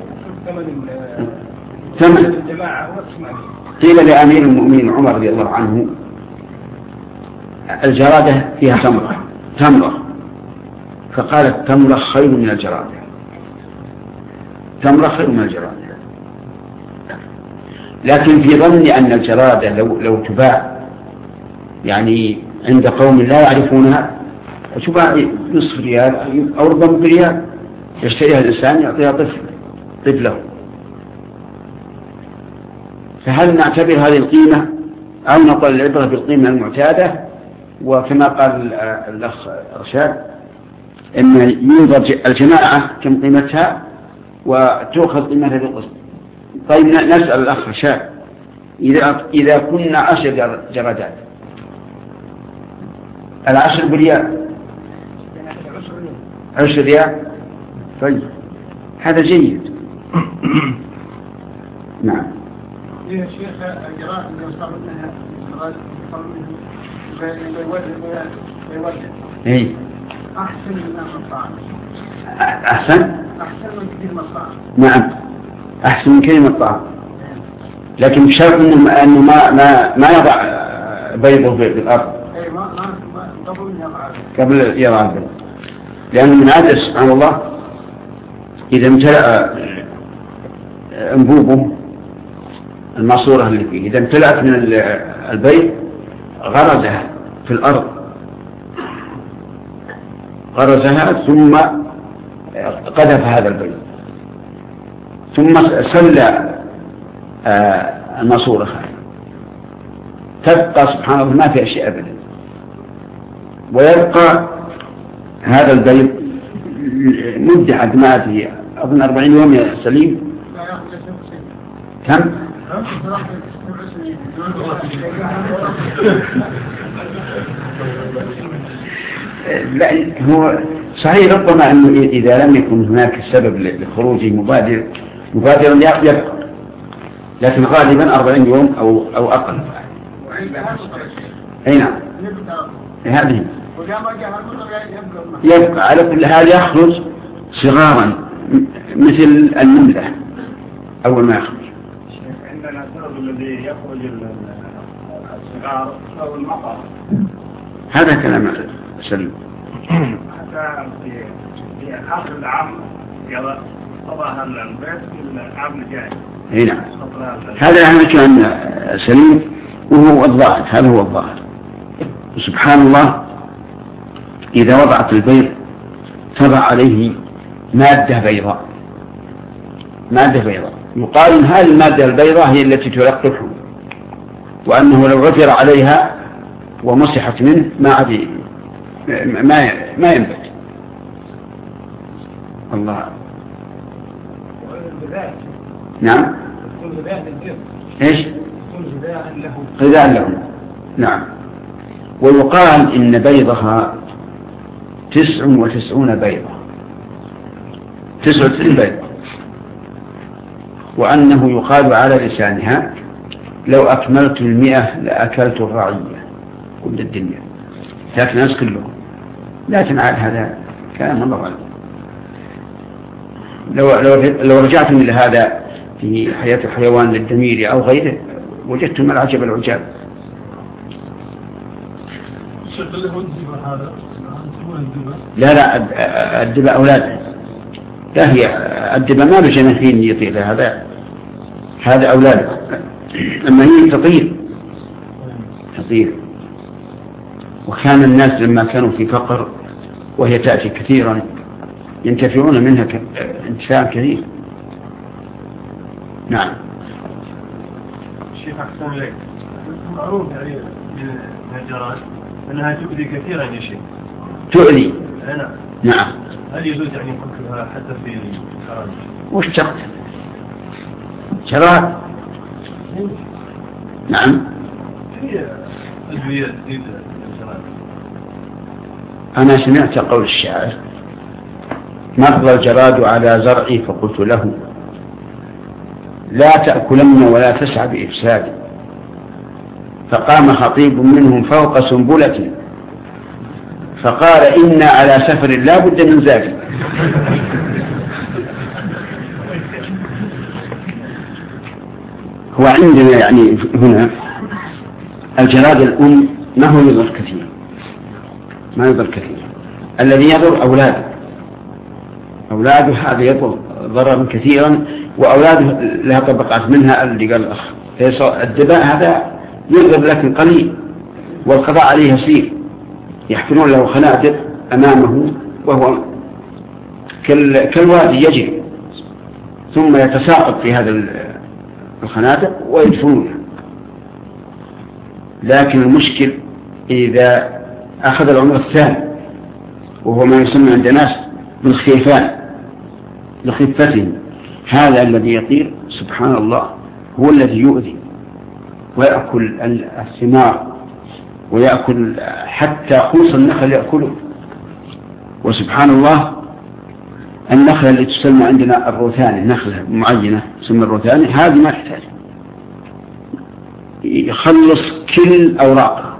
S2: ثمن. قيل لأمير المؤمنين عمر رضي الله عنه الجرادة فيها تمرة، فقال التمرة خير من الجرادة، تمرة خير من الجرادة. لكن في ظني أن الجرادة لو تباع يعني عند قوم لا يعرفونها تباع نصف ريال أو ربما بريال، يشتريها الإنسان يعطيها طفله. فهل نعتبر هذه القيمة أو نقول العبرة بالقيمة المعتادة؟ وكما قال الأخ رشاد إن ينظر الجماعة كم قيمتها وتأخذ قيمتها بالقسط. طيب نسأل الأخ رشاد، إذا كنا 10 جرادات، 10 بريال، 10 ريال، طيب هذا جيد. نعم.
S4: يا شيخ الجراد اللي صار منها
S2: إيه
S4: أحسن من المطاعم.
S2: أحسن
S4: من كثير مطاعم.
S2: نعم، أحسن من كثير مطاعم، لكن بشرط أنه ما يضع بيضه في الأرض
S4: أي ما قبل
S2: يضع البيض. لأن من عادة سبحان الله إذا امتلأ أنبوبه الماسورة اللي فيه إذا امتلأت من البيض غرزها في الأرض، غرزها ثم قذف هذا البيض ثم سلى الماسورة تبقى سبحان الله ما في أشياء أبدا، ويبقى هذا البيض مدة عد ما في أظن 40 يوم يا سليم. كم؟ لا هو صحيح ربما أنه إذا لم يكن هناك سبب لخروجه مبادرا يبقى، لكن غالبا 40 يوم أو أقل. أي نعم هذه يبقى على كل حال يخرج صغارا مثل النملة أول ما يخرج.
S5: عندنا السبب الذي يخرج الصغار أو المطر.
S2: هذا كلام سليم.
S5: حتى في آخر العام طبعا البيت في العام الجاي.
S2: اي نعم هذا يعني كان سليم وهو الظاهر، هذا هو الظاهر. سبحان الله إذا وضعت البيض تضع عليه مادة بيضاء، يقال إن هذه المادة البيضاء هي التي تلقحه، وأنه لو عثر عليها ومسحت منه ما ينبت. الله. نعم ايش؟ غذاء لهم. نعم. ويقال إن بيضها 99 بيضة، 99 بيضة، وأنه يقال على لسانها لو أكملت 100 لأكلت الرعية كل الدنيا، لكن الناس كلهم. لكن عاد هذا كلام الله أعلم. لو رجعتم إلى هذا في حياة الحيوان للدمير أو غيره وجدتم العجب العجاب. لا الدبة أولاد، لا هي الدبة ما بجناحين يطير، هذا أولاد، أما هي تطير. وكان الناس لما كانوا في فقر وهي تأتي كثيرا ينتفعون منها انتفاع كثير. نعم.
S6: الشيخ أحسن إليك، معروف يعني من الجراد أنها تؤذي كثيرا يا شيخ.
S2: تؤذي؟ نعم.
S6: هل يجوز يعني قتلها حتى في الخارج؟
S2: وش تقتل؟ جراد؟ نعم.
S6: هي أدوية جديدة للجراد.
S2: أنا سمعت قول الشاعر: مر الجراد على زرعي فقلت له لا تأكلن ولا تسعى بإفساد، فقام خطيب منهم فوق سنبلة فقال إنا على سفر لا بد من زاد. هو عندنا يعني هنا الجراد الأم ما هو يضر كثير، الذي يضر أولاده هذا يضر ضررا كثيرا، وأولاده لها طبقات منها اللي قال الأخ. الدباء هذا يضر لكن قليل، والقضاء عليه يسير، يحفرون له خنادق أمامه وهو كالوادي يجري، ثم يتساقط في هذا الخنادق ويدفنونه. لكن المشكل إذا أخذ العمر الثاني، وهو ما يسمى عند ناس بالخيفان لخفته، هذا الذي يطير سبحان الله هو الذي يؤذي ويأكل الثمار ويأكل حتى خوص النخل يأكله. وسبحان الله النخلة اللي تسمى عندنا الروثاني، نخلة معينة تسمى الروثاني، هذه ما تحتاج، يخلص كل أوراقها،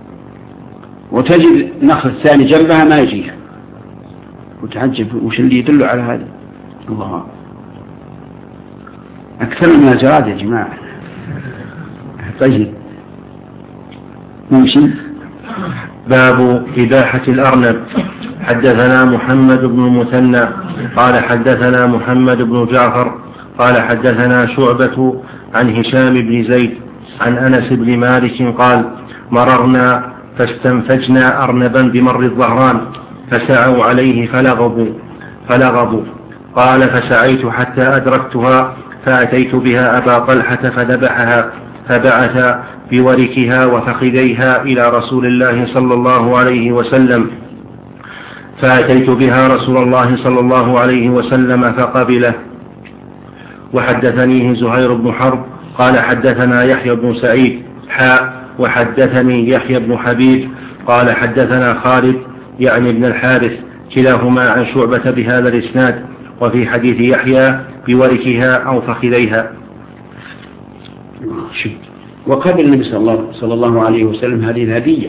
S2: وتجد نخل الثاني جنبها ما يجيها، وتعجب وش اللي يدل على هذا. الله أكثر من الجراد يا جماعة. طيب نمشي.
S1: باب إباحة الأرنب. حدثنا محمد بن المثنى قال حدثنا محمد بن جعفر قال حدثنا شعبة عن هشام بن زيد عن أنس بن مالك قال مررنا فاستنفجنا أرنبا بمر الظهران فسعوا عليه فلغبوا قال فسعيت حتى أدركتها فأتيت بها أبا طلحة فذبحها فبعث بوركها وفخذيها إلى رسول الله صلى الله عليه وسلم فأتيت بها رسول الله صلى الله عليه وسلم فقبله. وحدثنيه زهير بن حرب قال حدثنا يحيى بن سعيد وحدثني يحيى بن حبيب قال حدثنا خالد يعني ابن الحارث كلاهما عن شعبة بهذا الإسناد وفي حديث يحيى بوركها أو فخذيها.
S2: وقبل النبي صلى الله عليه وسلم هذه الهدية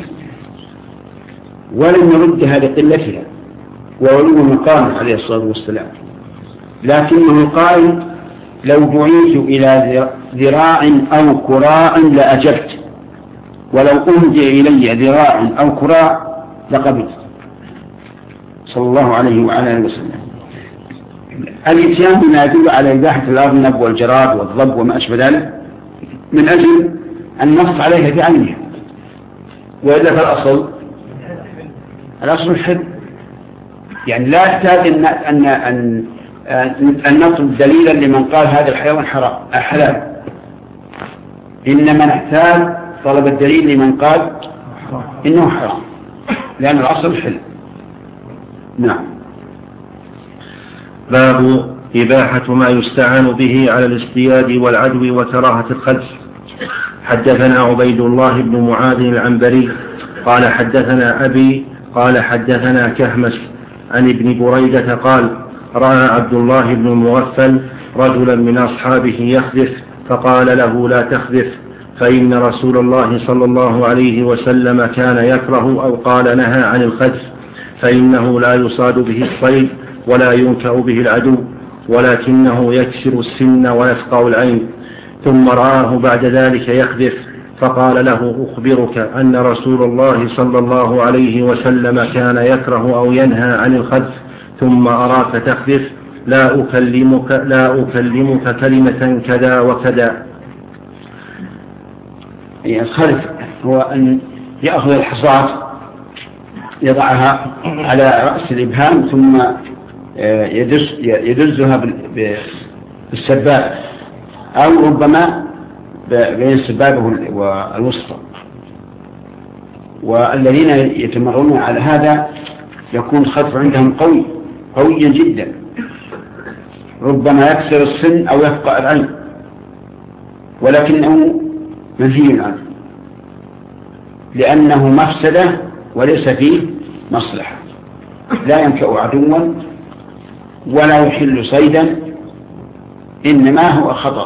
S2: ولم يردها لقلتها وولو مقامه عليه الصلاة والسلام، لكنه قال لو دعيت إلى ذراع أو كراع لأجبت ولو أهدي إلي ذراع أو كراع لقبلت صلى الله عليه وعلى آله وسلم. الإتيان بما يدل على إباحة الأرنب والجراد والضب وما أشبه ذلك من أجل النص عليها بعينها، وإلا فالأصل الحل، يعني لا يحتاج أن نطلب دليلا لمن قال هذا الحيوان حلال، إنما نحتاج طلب الدليل لمن قال إنه حرام، لأن الأصل الحل. نعم.
S1: باب إباحة ما يستعان به على الاصطياد والعدو وكراهة الخلف. حدثنا عبيد الله بن معاذ العنبري قال حدثنا أبي قال حدثنا كهمس عن ابن بريدة قال رأى عبد الله بن المغفل رجلا من أصحابه يخذف فقال له لا تخذف فإن رسول الله صلى الله عليه وسلم كان يكره أو قال نهى عن الخذف فإنه لا يصاد به الصيد ولا ينكأ به العدو ولكنه يكسر السن ويفقع العين. ثم رآه بعد ذلك يخذف فقال له أخبرك أن رسول الله صلى الله عليه وسلم كان يكره أو ينهى عن الخذف ثم أراك تخذف لا أكلمك كلمة كذا وكذا.
S2: الخذف هو أن يأخذ الحصاة يضعها على رأس الإبهام ثم يدزها بالسبابة أو ربما بين السبابة والوسطى، والذين يتمرنون على هذا يكون الخذف عندهم قويا جدا، ربما يكسر السن أو يفقع العين، ولكنه منهي عنه لأنه مفسدة وليس فيه مصلحة، لا ينكأ عدوا ولا يحل صيدا، إنما هو خطر.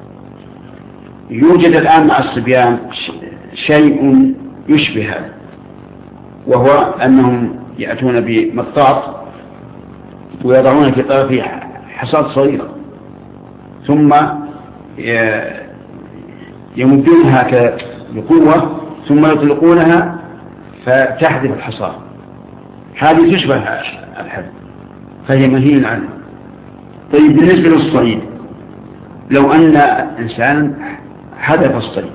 S2: يوجد الآن مع الصبيان شيء يشبه هذا، وهو أنهم يأتون بمطاط ويضعون في طرفه حصاد صغيرة ثم يمدونها بقوة ثم يطلقونها فتحذف الحصاد. هذه تشبه الحد فهي منهي عنه. طيب بالنسبة للصيد، لو أن إنسان حدث الصيد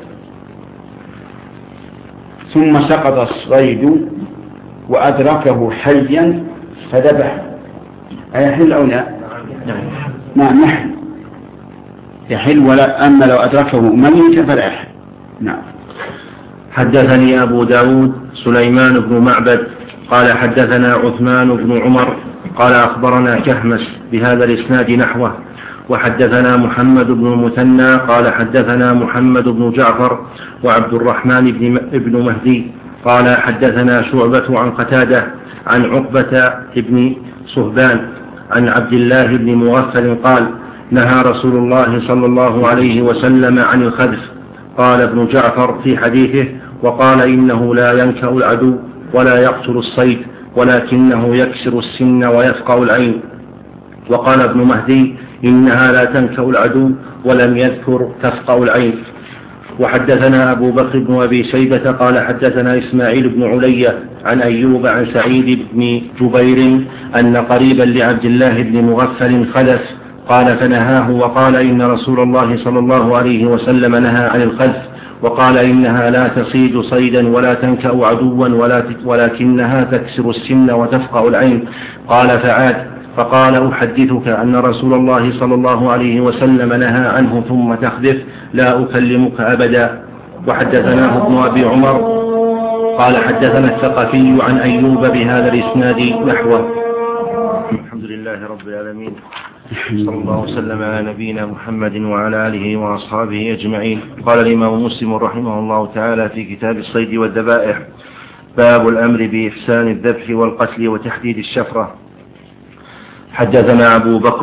S2: ثم سقط الصيد وأدركه حيا فذبح أيحل أو لا؟ نعم يحل ولا، أما لو أدركه ميتا فلا يحل. نعم.
S1: حدثني أبو داود سليمان بن معبد قال حدثنا عثمان بن عمر قال أخبرنا كهمس بهذا الإسناد نحوه. وحدثنا محمد بن المثنى قال حدثنا محمد بن جعفر وعبد الرحمن بن مهدي قال حدثنا شعبة عن قتادة عن عقبة بن صهبان عن عبد الله بن مغفل قال نهى رسول الله صلى الله عليه وسلم عن الخذف. قال ابن جعفر في حديثه وقال إنه لا ينكأ العدو ولا يقتل الصيد ولكنه يكسر السن ويفقع العين. وقال ابن مهدي إنها لا تنكأ العدو ولم يذكر تفقع العين. وحدثنا أبو بكر بن أبي شيبة قال حدثنا إسماعيل بن علية عن أيوب عن سعيد بن جبير أن قريبا لعبد الله بن مغفل خلف قال فنهاه وقال إن رسول الله صلى الله عليه وسلم نهى عن الخلف وقال إنها لا تصيد صيدا ولا تنكأ عدوا ولكنها تكسر السن وتفقع العين. قال فعاد فقال أحدثك أن رسول الله صلى الله عليه وسلم نهى عنه ثم تخذف لا أكلمك أبدا. وحدثناه ابن أبي عمر قال حدثنا الثقفي عن أيوب بهذا الإسناد نحوه. الحمد لله رب العالمين، صلى الله وسلم على نبينا محمد وعلى آله وأصحابه أجمعين. قال الإمام مسلم رحمه الله تعالى في كتاب الصيد والذبائح: باب الأمر بإحسان الذبح والقتل وتحديد الشفرة. حدثنا أبو بكر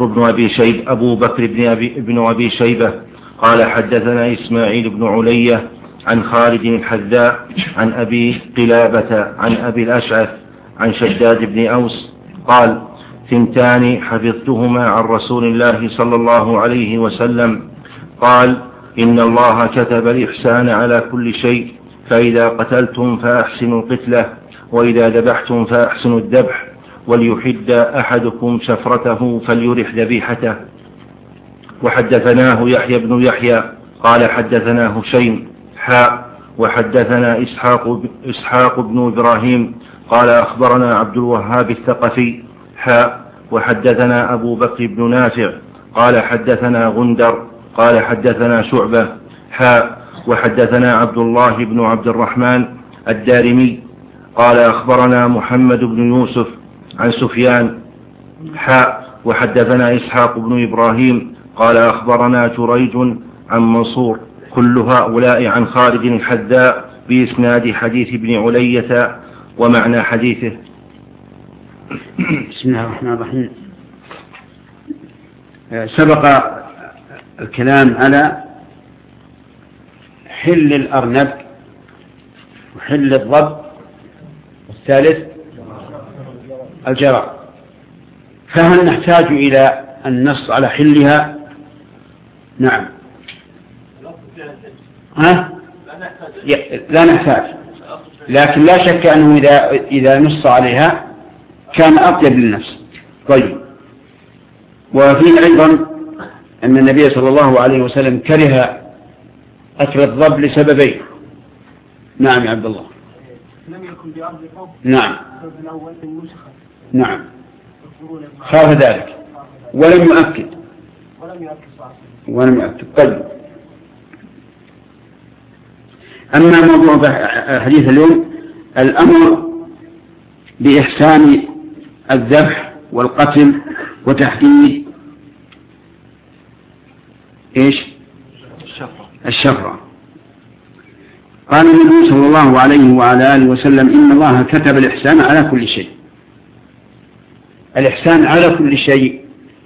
S1: بن أبي شيبة قال حدثنا إسماعيل بن علية عن خالد الحذاء عن أبي قلابة عن أبي الأشعث عن شداد بن أوس قال: 2 حفظتهما عن رسول الله صلى الله عليه وسلم قال: إن الله كتب الإحسان على كل شيء، فإذا قتلتم فأحسنوا القتلة، وإذا ذبحتم فأحسنوا الذبح، وليحد أحدكم شفرته فليرح ذبيحته. وحدثناه يحيى بن يحيى قال حدثنا هشيم وحدثنا إسحاق بن إبراهيم قال أخبرنا عبد الوهاب الثقفي وحدثنا أبو بكر بن نافع قال حدثنا غندر قال حدثنا شعبة وحدثنا عبد الله بن عبد الرحمن الدارمي قال أخبرنا محمد بن يوسف عن سفيان وحدثنا إسحاق بن إبراهيم قال أخبرنا جريج عن منصور، كل هؤلاء عن خالد الحذاء بإسناد حديث ابن علية ومعنى حديثه.
S2: بسم الله الرحمن الرحيم. سبق الكلام على حل الأرنب وحل الضب، والثالث الجراد. فهل نحتاج إلى النص على حلها؟ نعم. لا نحتاج، لكن لا شك أنه إذا نص عليها كان أطيب للنفس. طيب، وفيه أيضا أن النبي صلى الله عليه وسلم كره أكل الضب لسببين. نعم يا عبد الله.
S6: لم يكن بأرض قوم.
S2: نعم. نعم، خاف ذلك ولم يؤكد. طيب، أما موضوع حديث اليوم الأمر بإحسان الذبح والقتل وتحديد الشفرة. قال النبي صلى الله عليه وعلى آله وسلم: إن الله كتب الإحسان على كل شيء. الإحسان على كل شيء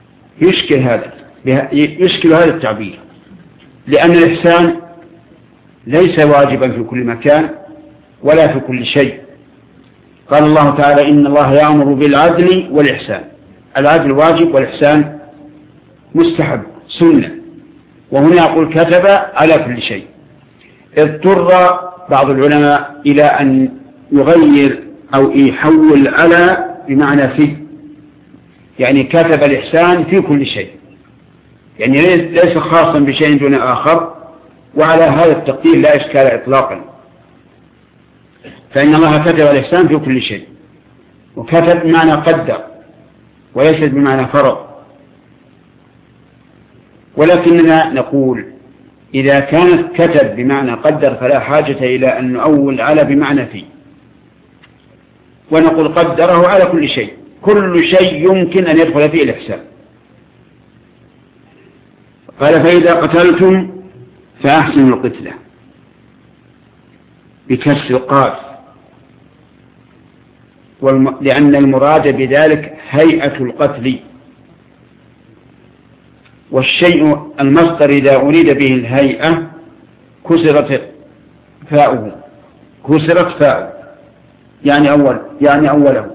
S2: يشكل هذا التعبير، لأن الإحسان ليس واجبا في كل مكان ولا في كل شيء. قال الله تعالى: إن الله يأمر بالعدل والإحسان. العدل واجب والإحسان مستحب سنة. وهنا يقول كتب على كل شيء. اضطر بعض العلماء إلى أن يغير أو يحول على بمعنى في، يعني كتب الإحسان في كل شيء، يعني ليس خاصا بشيء دون آخر. وعلى هذا التقدير لا إشكال إطلاقا، فإن الله كتب الإحسان في كل شيء، وكتب بمعنى قدر وليس بمعنى فرض. ولكننا نقول إذا كانت كتب بمعنى قدر فلا حاجة إلى أن نؤول على بمعنى في، ونقول قدره على كل شيء. كل شيء يمكن أن يدخل فيه الإحسان. قال: فإذا قتلتم فأحسنوا القتلة بكسر القاف، لأن المراد بذلك هيئة القتل. والشيء المصدر إذا أريد به الهيئة كسرت فاؤه، يعني أوله.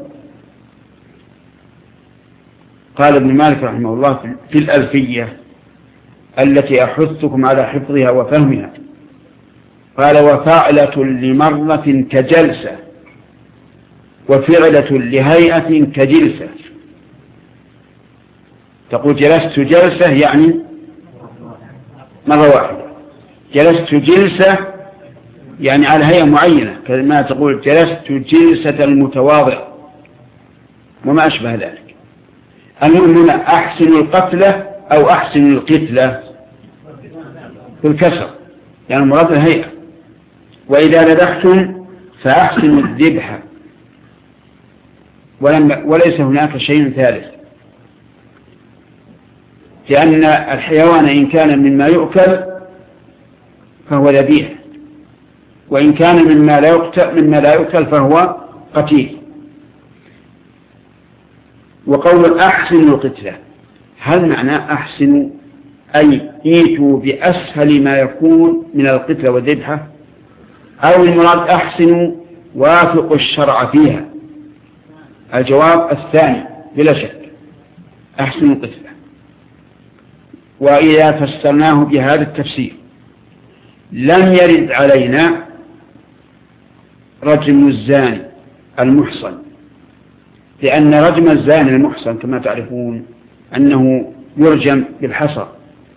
S2: قال ابن مالك رحمه الله في الألفية التي أحثكم على حفظها وفهمها: قال وفعلة لمرة كجلسة وفعلة لهيئة كجلسة. تقول جلست جلسة يعني مرة واحدة، جلست جلسة يعني على هيئة معينة، كما تقول جلست جلسة المتواضع وما أشبه ذلك. المهم هنا أحسن القتلة أو أحسن القتلة في الكسر، يعني مراد الهيئة. وإذا ذبحتم فأحسنوا الذبح، وليس هناك شيء ثالث، لأن الحيوان إن كان مما يؤكل فهو ذبيح، وإن كان مما لا يؤكل فهو قتيل. وقول أحسن القتلة، هل معنى أحسن أي ايتوا بأسهل ما يكون من القتلة والذبحة، أو المراد أحسن وافقوا الشرع فيها؟ الجواب الثاني بلا شك، أحسن القتلة. وإذا فسرناه بهذا التفسير لم يرد علينا رجم الزاني المحصن، لأن رجم الزاني المحصن كما تعرفون أنه يرجم بالحصى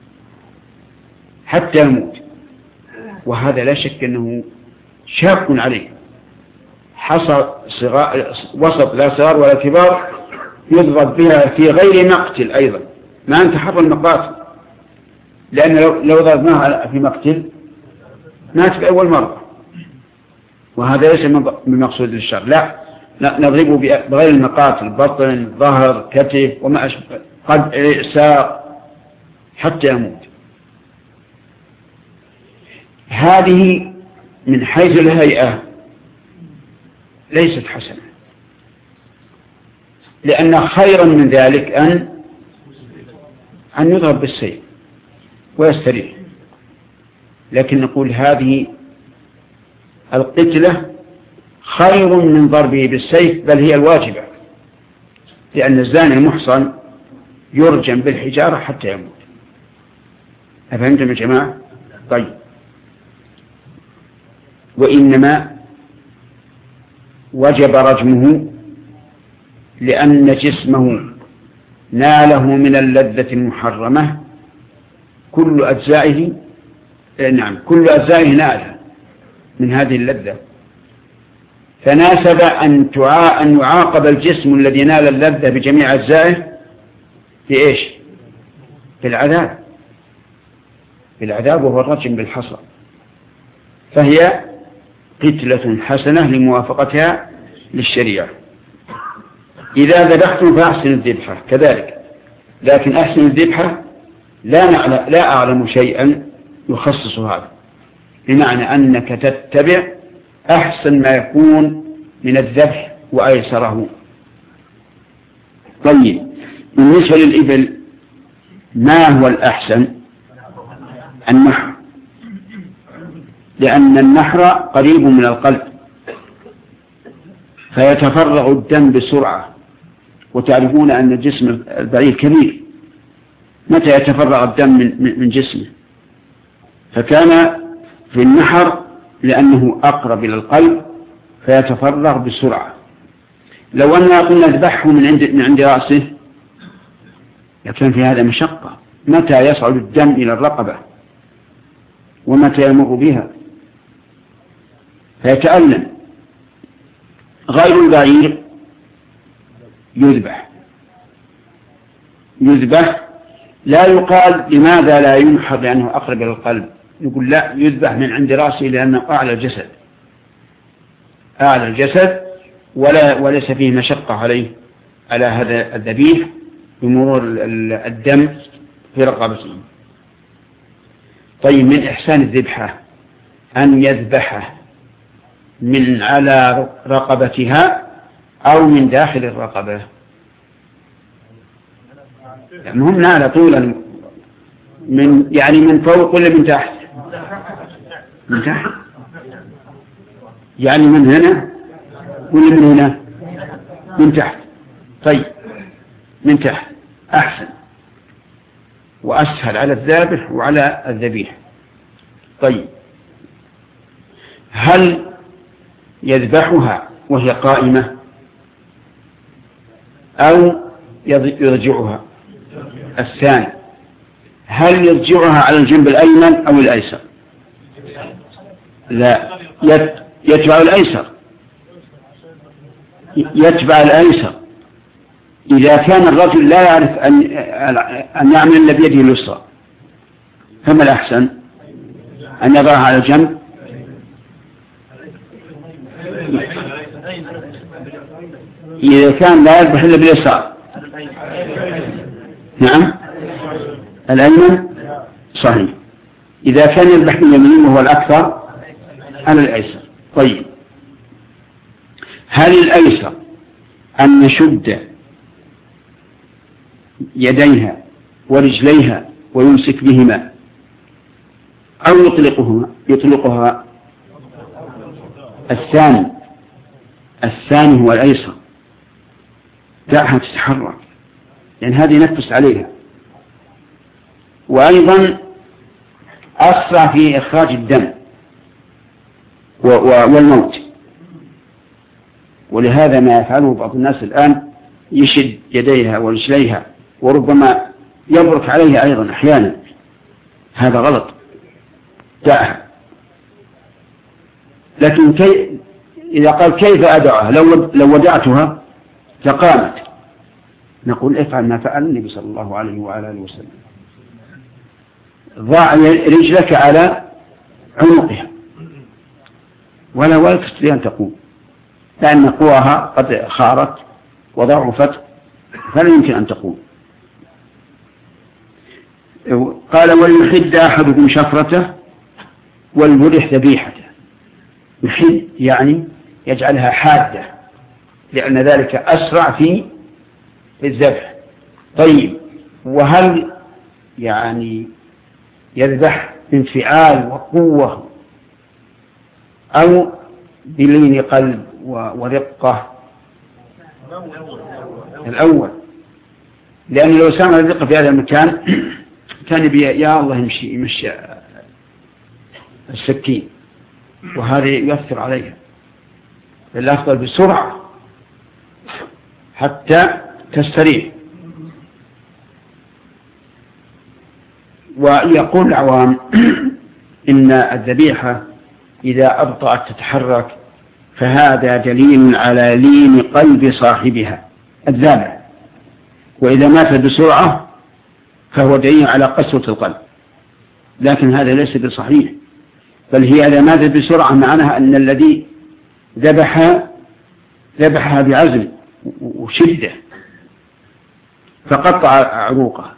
S2: حتى يموت، وهذا لا شك أنه شاق عليه. حصى وسط لا صغار ولا كبار يضرب بها في غير مقتل أيضا، ما أنت حر المقاتل، لأن لو ضربناها في مقتل مات في أول مرة، وهذا ليس من مقصود الشر. لا نضربه بغير المقاتل، بطن ظهر كتف وما أشبه، قد ساق حتى يموت. هذه من حيث الهيئة ليست حسنة، لأن خيرا من ذلك أن يضرب بالسيف ويستريح. لكن نقول هذه القتلة خير من ضربه بالسيف، بل هي الواجبة، لأن الزاني المحصن يرجم بالحجارة حتى يموت. أفهمتم يا جماعة؟ طيب، وإنما وجب رجمه لأن جسمه ناله من اللذة المحرمة كل أجزائه، كل أجزائه نالها من هذه اللذة، فناسب أن يعاقب الجسم الذي نال اللذة بجميع أجزائه بإيش؟ بالعذاب، وهو الرجم بالحصى. فهي قتلة حسنة لموافقتها للشريعة. إذا ذبحتم فأحسن الذبحة كذلك، لكن أحسن الذبحة لا أعلم شيئا يخصص هذا، بمعنى أنك تتبع أحسن ما يكون من الذبح وأيسره. طيب، بالنسبة للإبل ما هو الأحسن؟ النحر، لأن النحر قريب من القلب فيتفرغ الدم بسرعة، وتعرفون أن جسم البعير كبير، متى يتفرغ الدم من جسمه؟ فكان في النحر لأنه أقرب إلى القلب فيتفرغ بسرعة. لو أننا قلنا نذبحه من عند رأسه لكن في هذا مشقة، متى يصعد الدم إلى الرقبة ومتى يمر بها فيتألم. غير البعير يذبح لا يقال لماذا لا ينحر لأنه أقرب إلى القلب، يقول لا، يذبح من عند رأسه لأنه أعلى الجسد وليس فيه مشقة على هذا الذبيح بمرور الدم في رقبته. طيب، من إحسان الذبحة أن يذبحه من على رقبتها أو من داخل الرقبة، المهم نال طولا من فوق ولا من تحت؟ من تحت، يعني من هنا ولا من هنا؟ من تحت. طيب، من تحت أحسن وأسهل على الذابح وعلى الذبيح. طيب، هل يذبحها وهي قائمة أو يرجعها؟ الثاني. هل يرجعها على الجنب الأيمن أو الأيسر؟ لا، يتبع الأيسر. يتبع الأيسر. إذا كان الرجل لا يعرف أن يعمل إلا بيده اليسرى فما الأحسن؟ أن يضعها على الجنب. إذا كان لا يذبح إلا باليسار. نعم، الأيمن صحيح. إذا كان يذبح باليمين وهو الأكثر على الأيسر. طيب، هل الأيسر أن نشد يديها ورجليها ويمسك بهما أو يطلقها؟ الثاني هو الأيسر. دعها تتحرك، لأن هذه نفس عليها، وأيضا أسرع في إخراج الدم والموت. ولهذا ما يفعله بعض الناس الآن يشد يديها ورجليها وربما يبرك عليها أيضا أحيانا. هذا غلط، دعها. لكن إذا قال كيف أدعها؟ لو ودعتها فقامت، نقول افعل ما فعل النبي صلى الله عليه وعلى آله وسلم. ضع رجلك على عنقها ولا تستطيع أن تقوم، لأن قواها قد خارت وضعفت فلا يمكن أن تقوم. قال وليحد أحدكم شفرته وليرح ذبيحته. يحد يعني يجعلها حادة، لأن ذلك أسرع في الذبح. طيب، وهل يعني يذبح بانفعال وقوة أو بلين قلب ورقة؟ الأول، لأن لو سامع الرقة في هذا المكان كان يا الله يمشي السكين، وهذا يؤثر عليها. الأفضل بسرعة حتى تستريح. ويقول العوام إن الذبيحة إذا أبطأت تتحرك فهذا دليل على لين قلب صاحبها الذابح، وإذا ماتت بسرعة فهو دليل على قسوة القلب. لكن هذا ليس بصحيح، بل هي إذا ماتت بسرعة معناها أن الذي ذبحها بعزم وشدة فقطع عروقه.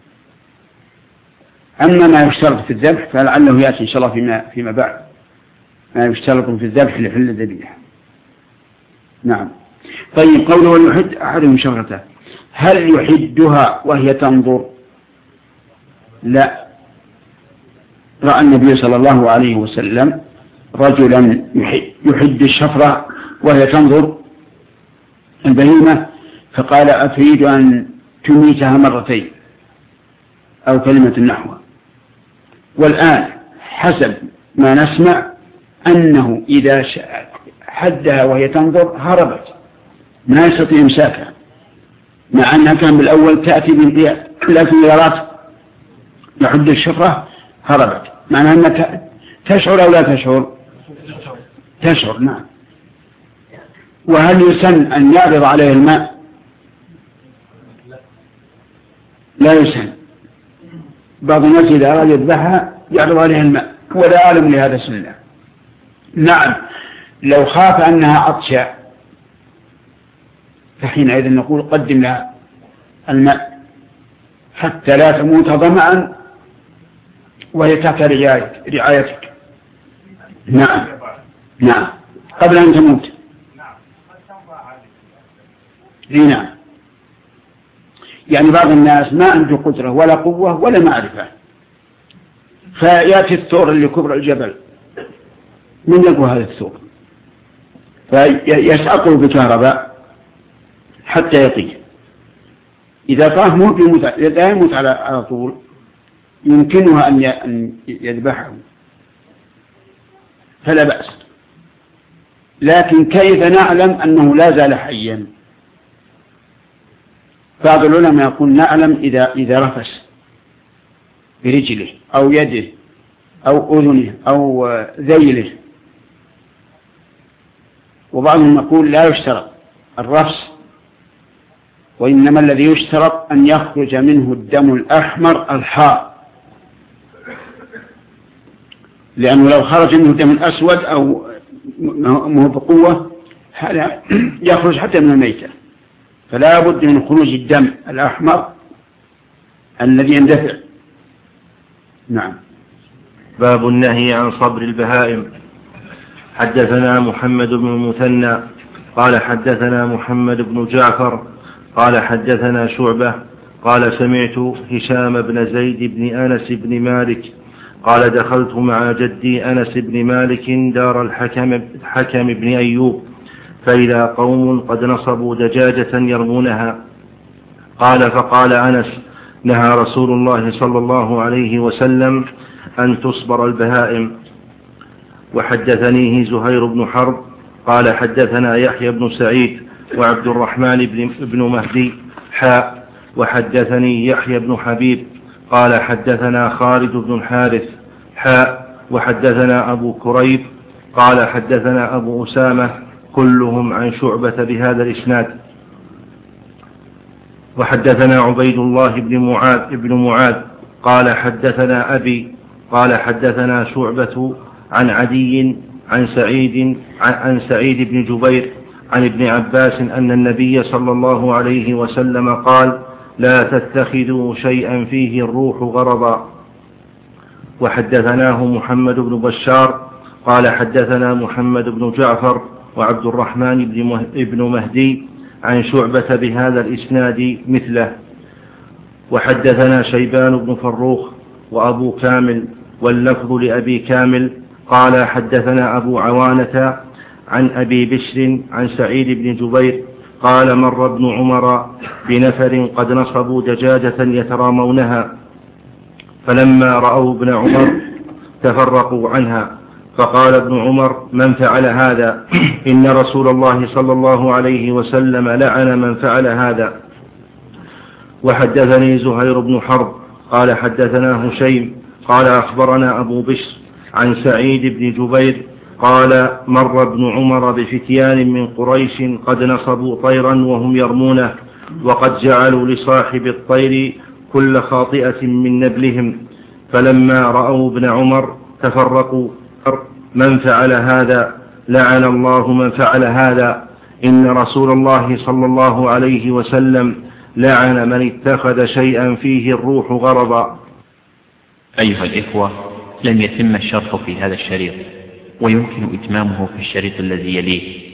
S2: أما ما يشترط في الذبح فلعله يأتي إن شاء الله فيما بعد، ما يشترط في الذبح لحل الذبيحة. نعم. طيب، قوله وليحد أحدهم شفرته، هل يحدها وهي تنظر؟ لا. رأى النبي صلى الله عليه وسلم رجلا يحد الشفرة وهي تنظر البهيمة، فقال أتريد أن تميتها مرتين أو كلمة نحوها. والآن حسب ما نسمع أنه إذا حدها وهي تنظر هربت، ما يستطيع إمساكها، مع أنها كان بالأول تأتي بالبيع، لكن إذا رأت يحد الشفرة هربت. معنى أنها تشعر أو لا تشعر؟ تشعر. نعم. وهل يسن أن يعرض عليه الماء؟ لا يسن. بعض الناس إذا أراد يذبحها يعرض عليها الماء ولا أعلم لهذا سنة. نعم، لو خاف أنها عطشة فحينئذ نقول قدم لها الماء حتى لا تموت ظمأ وهي تحت رعايتك. نعم. نعم، قبل أن تموت. نعم. يعني بعض الناس ما عنده قدرة ولا قوة ولا معرفة، فيأتي الثور اللي كبر الجبل، من يقوى هذا الثور؟ فيسعقه بكهرباء حتى يطير. إذا طاح لا يموت على طول، يمكنها أن يذبحه فلا بأس. لكن كيف نعلم أنه لا زال حيا؟ بعض العلماء يقول نعلم إذا رفس برجله أو يده أو أذنه أو ذيله، وبعضهم يقول لا يشترط الرفس، وإنما الذي يشترط أن يخرج منه الدم الأحمر الحار، لأنه لو خرج منه الدم الأسود أو مو بقوة هذا يخرج حتى من الميتة، فلا بد من خروج الدم الأحمر الذي يندفع. نعم.
S1: باب النهي عن صبر البهائم. حدثنا محمد بن المثنى قال حدثنا محمد بن جعفر قال حدثنا شعبة قال سمعت هشام بن زيد بن أنس بن مالك قال دخلت مع جدي أنس بن مالك دار الحكم بن أيوب فإذا قوم قد نصبوا دجاجة يرمونها. قال فقال أنس نهى رسول الله صلى الله عليه وسلم أن تصبر البهائم. وحدثنيه زهير بن حرب قال حدثنا يحيى بن سعيد وعبد الرحمن بن مهدي حاء وحدثني يحيى بن حبيب قال حدثنا خالد بن الحارث حاء وحدثنا أبو كريب قال حدثنا أبو أسامة كلهم عن شعبة بهذا الإسناد. وحدثنا عبيد الله بن معاذ قال حدثنا أبي قال حدثنا شعبة عن عدي عن سعيد بن جبير عن ابن عباس أن النبي صلى الله عليه وسلم قال لا تتخذوا شيئا فيه الروح غرضا. وحدثناه محمد بن بشار قال حدثنا محمد بن جعفر وعبد الرحمن بن مهدي عن شعبة بهذا الإسناد مثله. وحدثنا شيبان بن فروخ وأبو كامل واللفظ لأبي كامل قال حدثنا أبو عوانة عن أبي بشر عن سعيد بن جبير قال مر ابن عمر بنفر قد نصبوا دجاجة يترامونها فلما رأوا ابن عمر تفرقوا عنها فقال ابن عمر من فعل هذا؟ إن رسول الله صلى الله عليه وسلم لعن من فعل هذا. وحدثني زهير بن حرب قال حدثنا هشيم قال أخبرنا أبو بشر عن سعيد بن جبير قال مر ابن عمر بفتيان من قريش قد نصبوا طيرا وهم يرمونه وقد جعلوا لصاحب الطير كل خاطئة من نبلهم فلما رأوا ابن عمر تفرقوا من فعل هذا؟ لعن الله من فعل هذا. إن رسول الله صلى الله عليه وسلم لعن من اتخذ شيئا فيه الروح غرضا.
S7: أيها الإخوة، لم يتم الشرح في هذا الشريط ويمكن إتمامه في الشريط الذي يليه.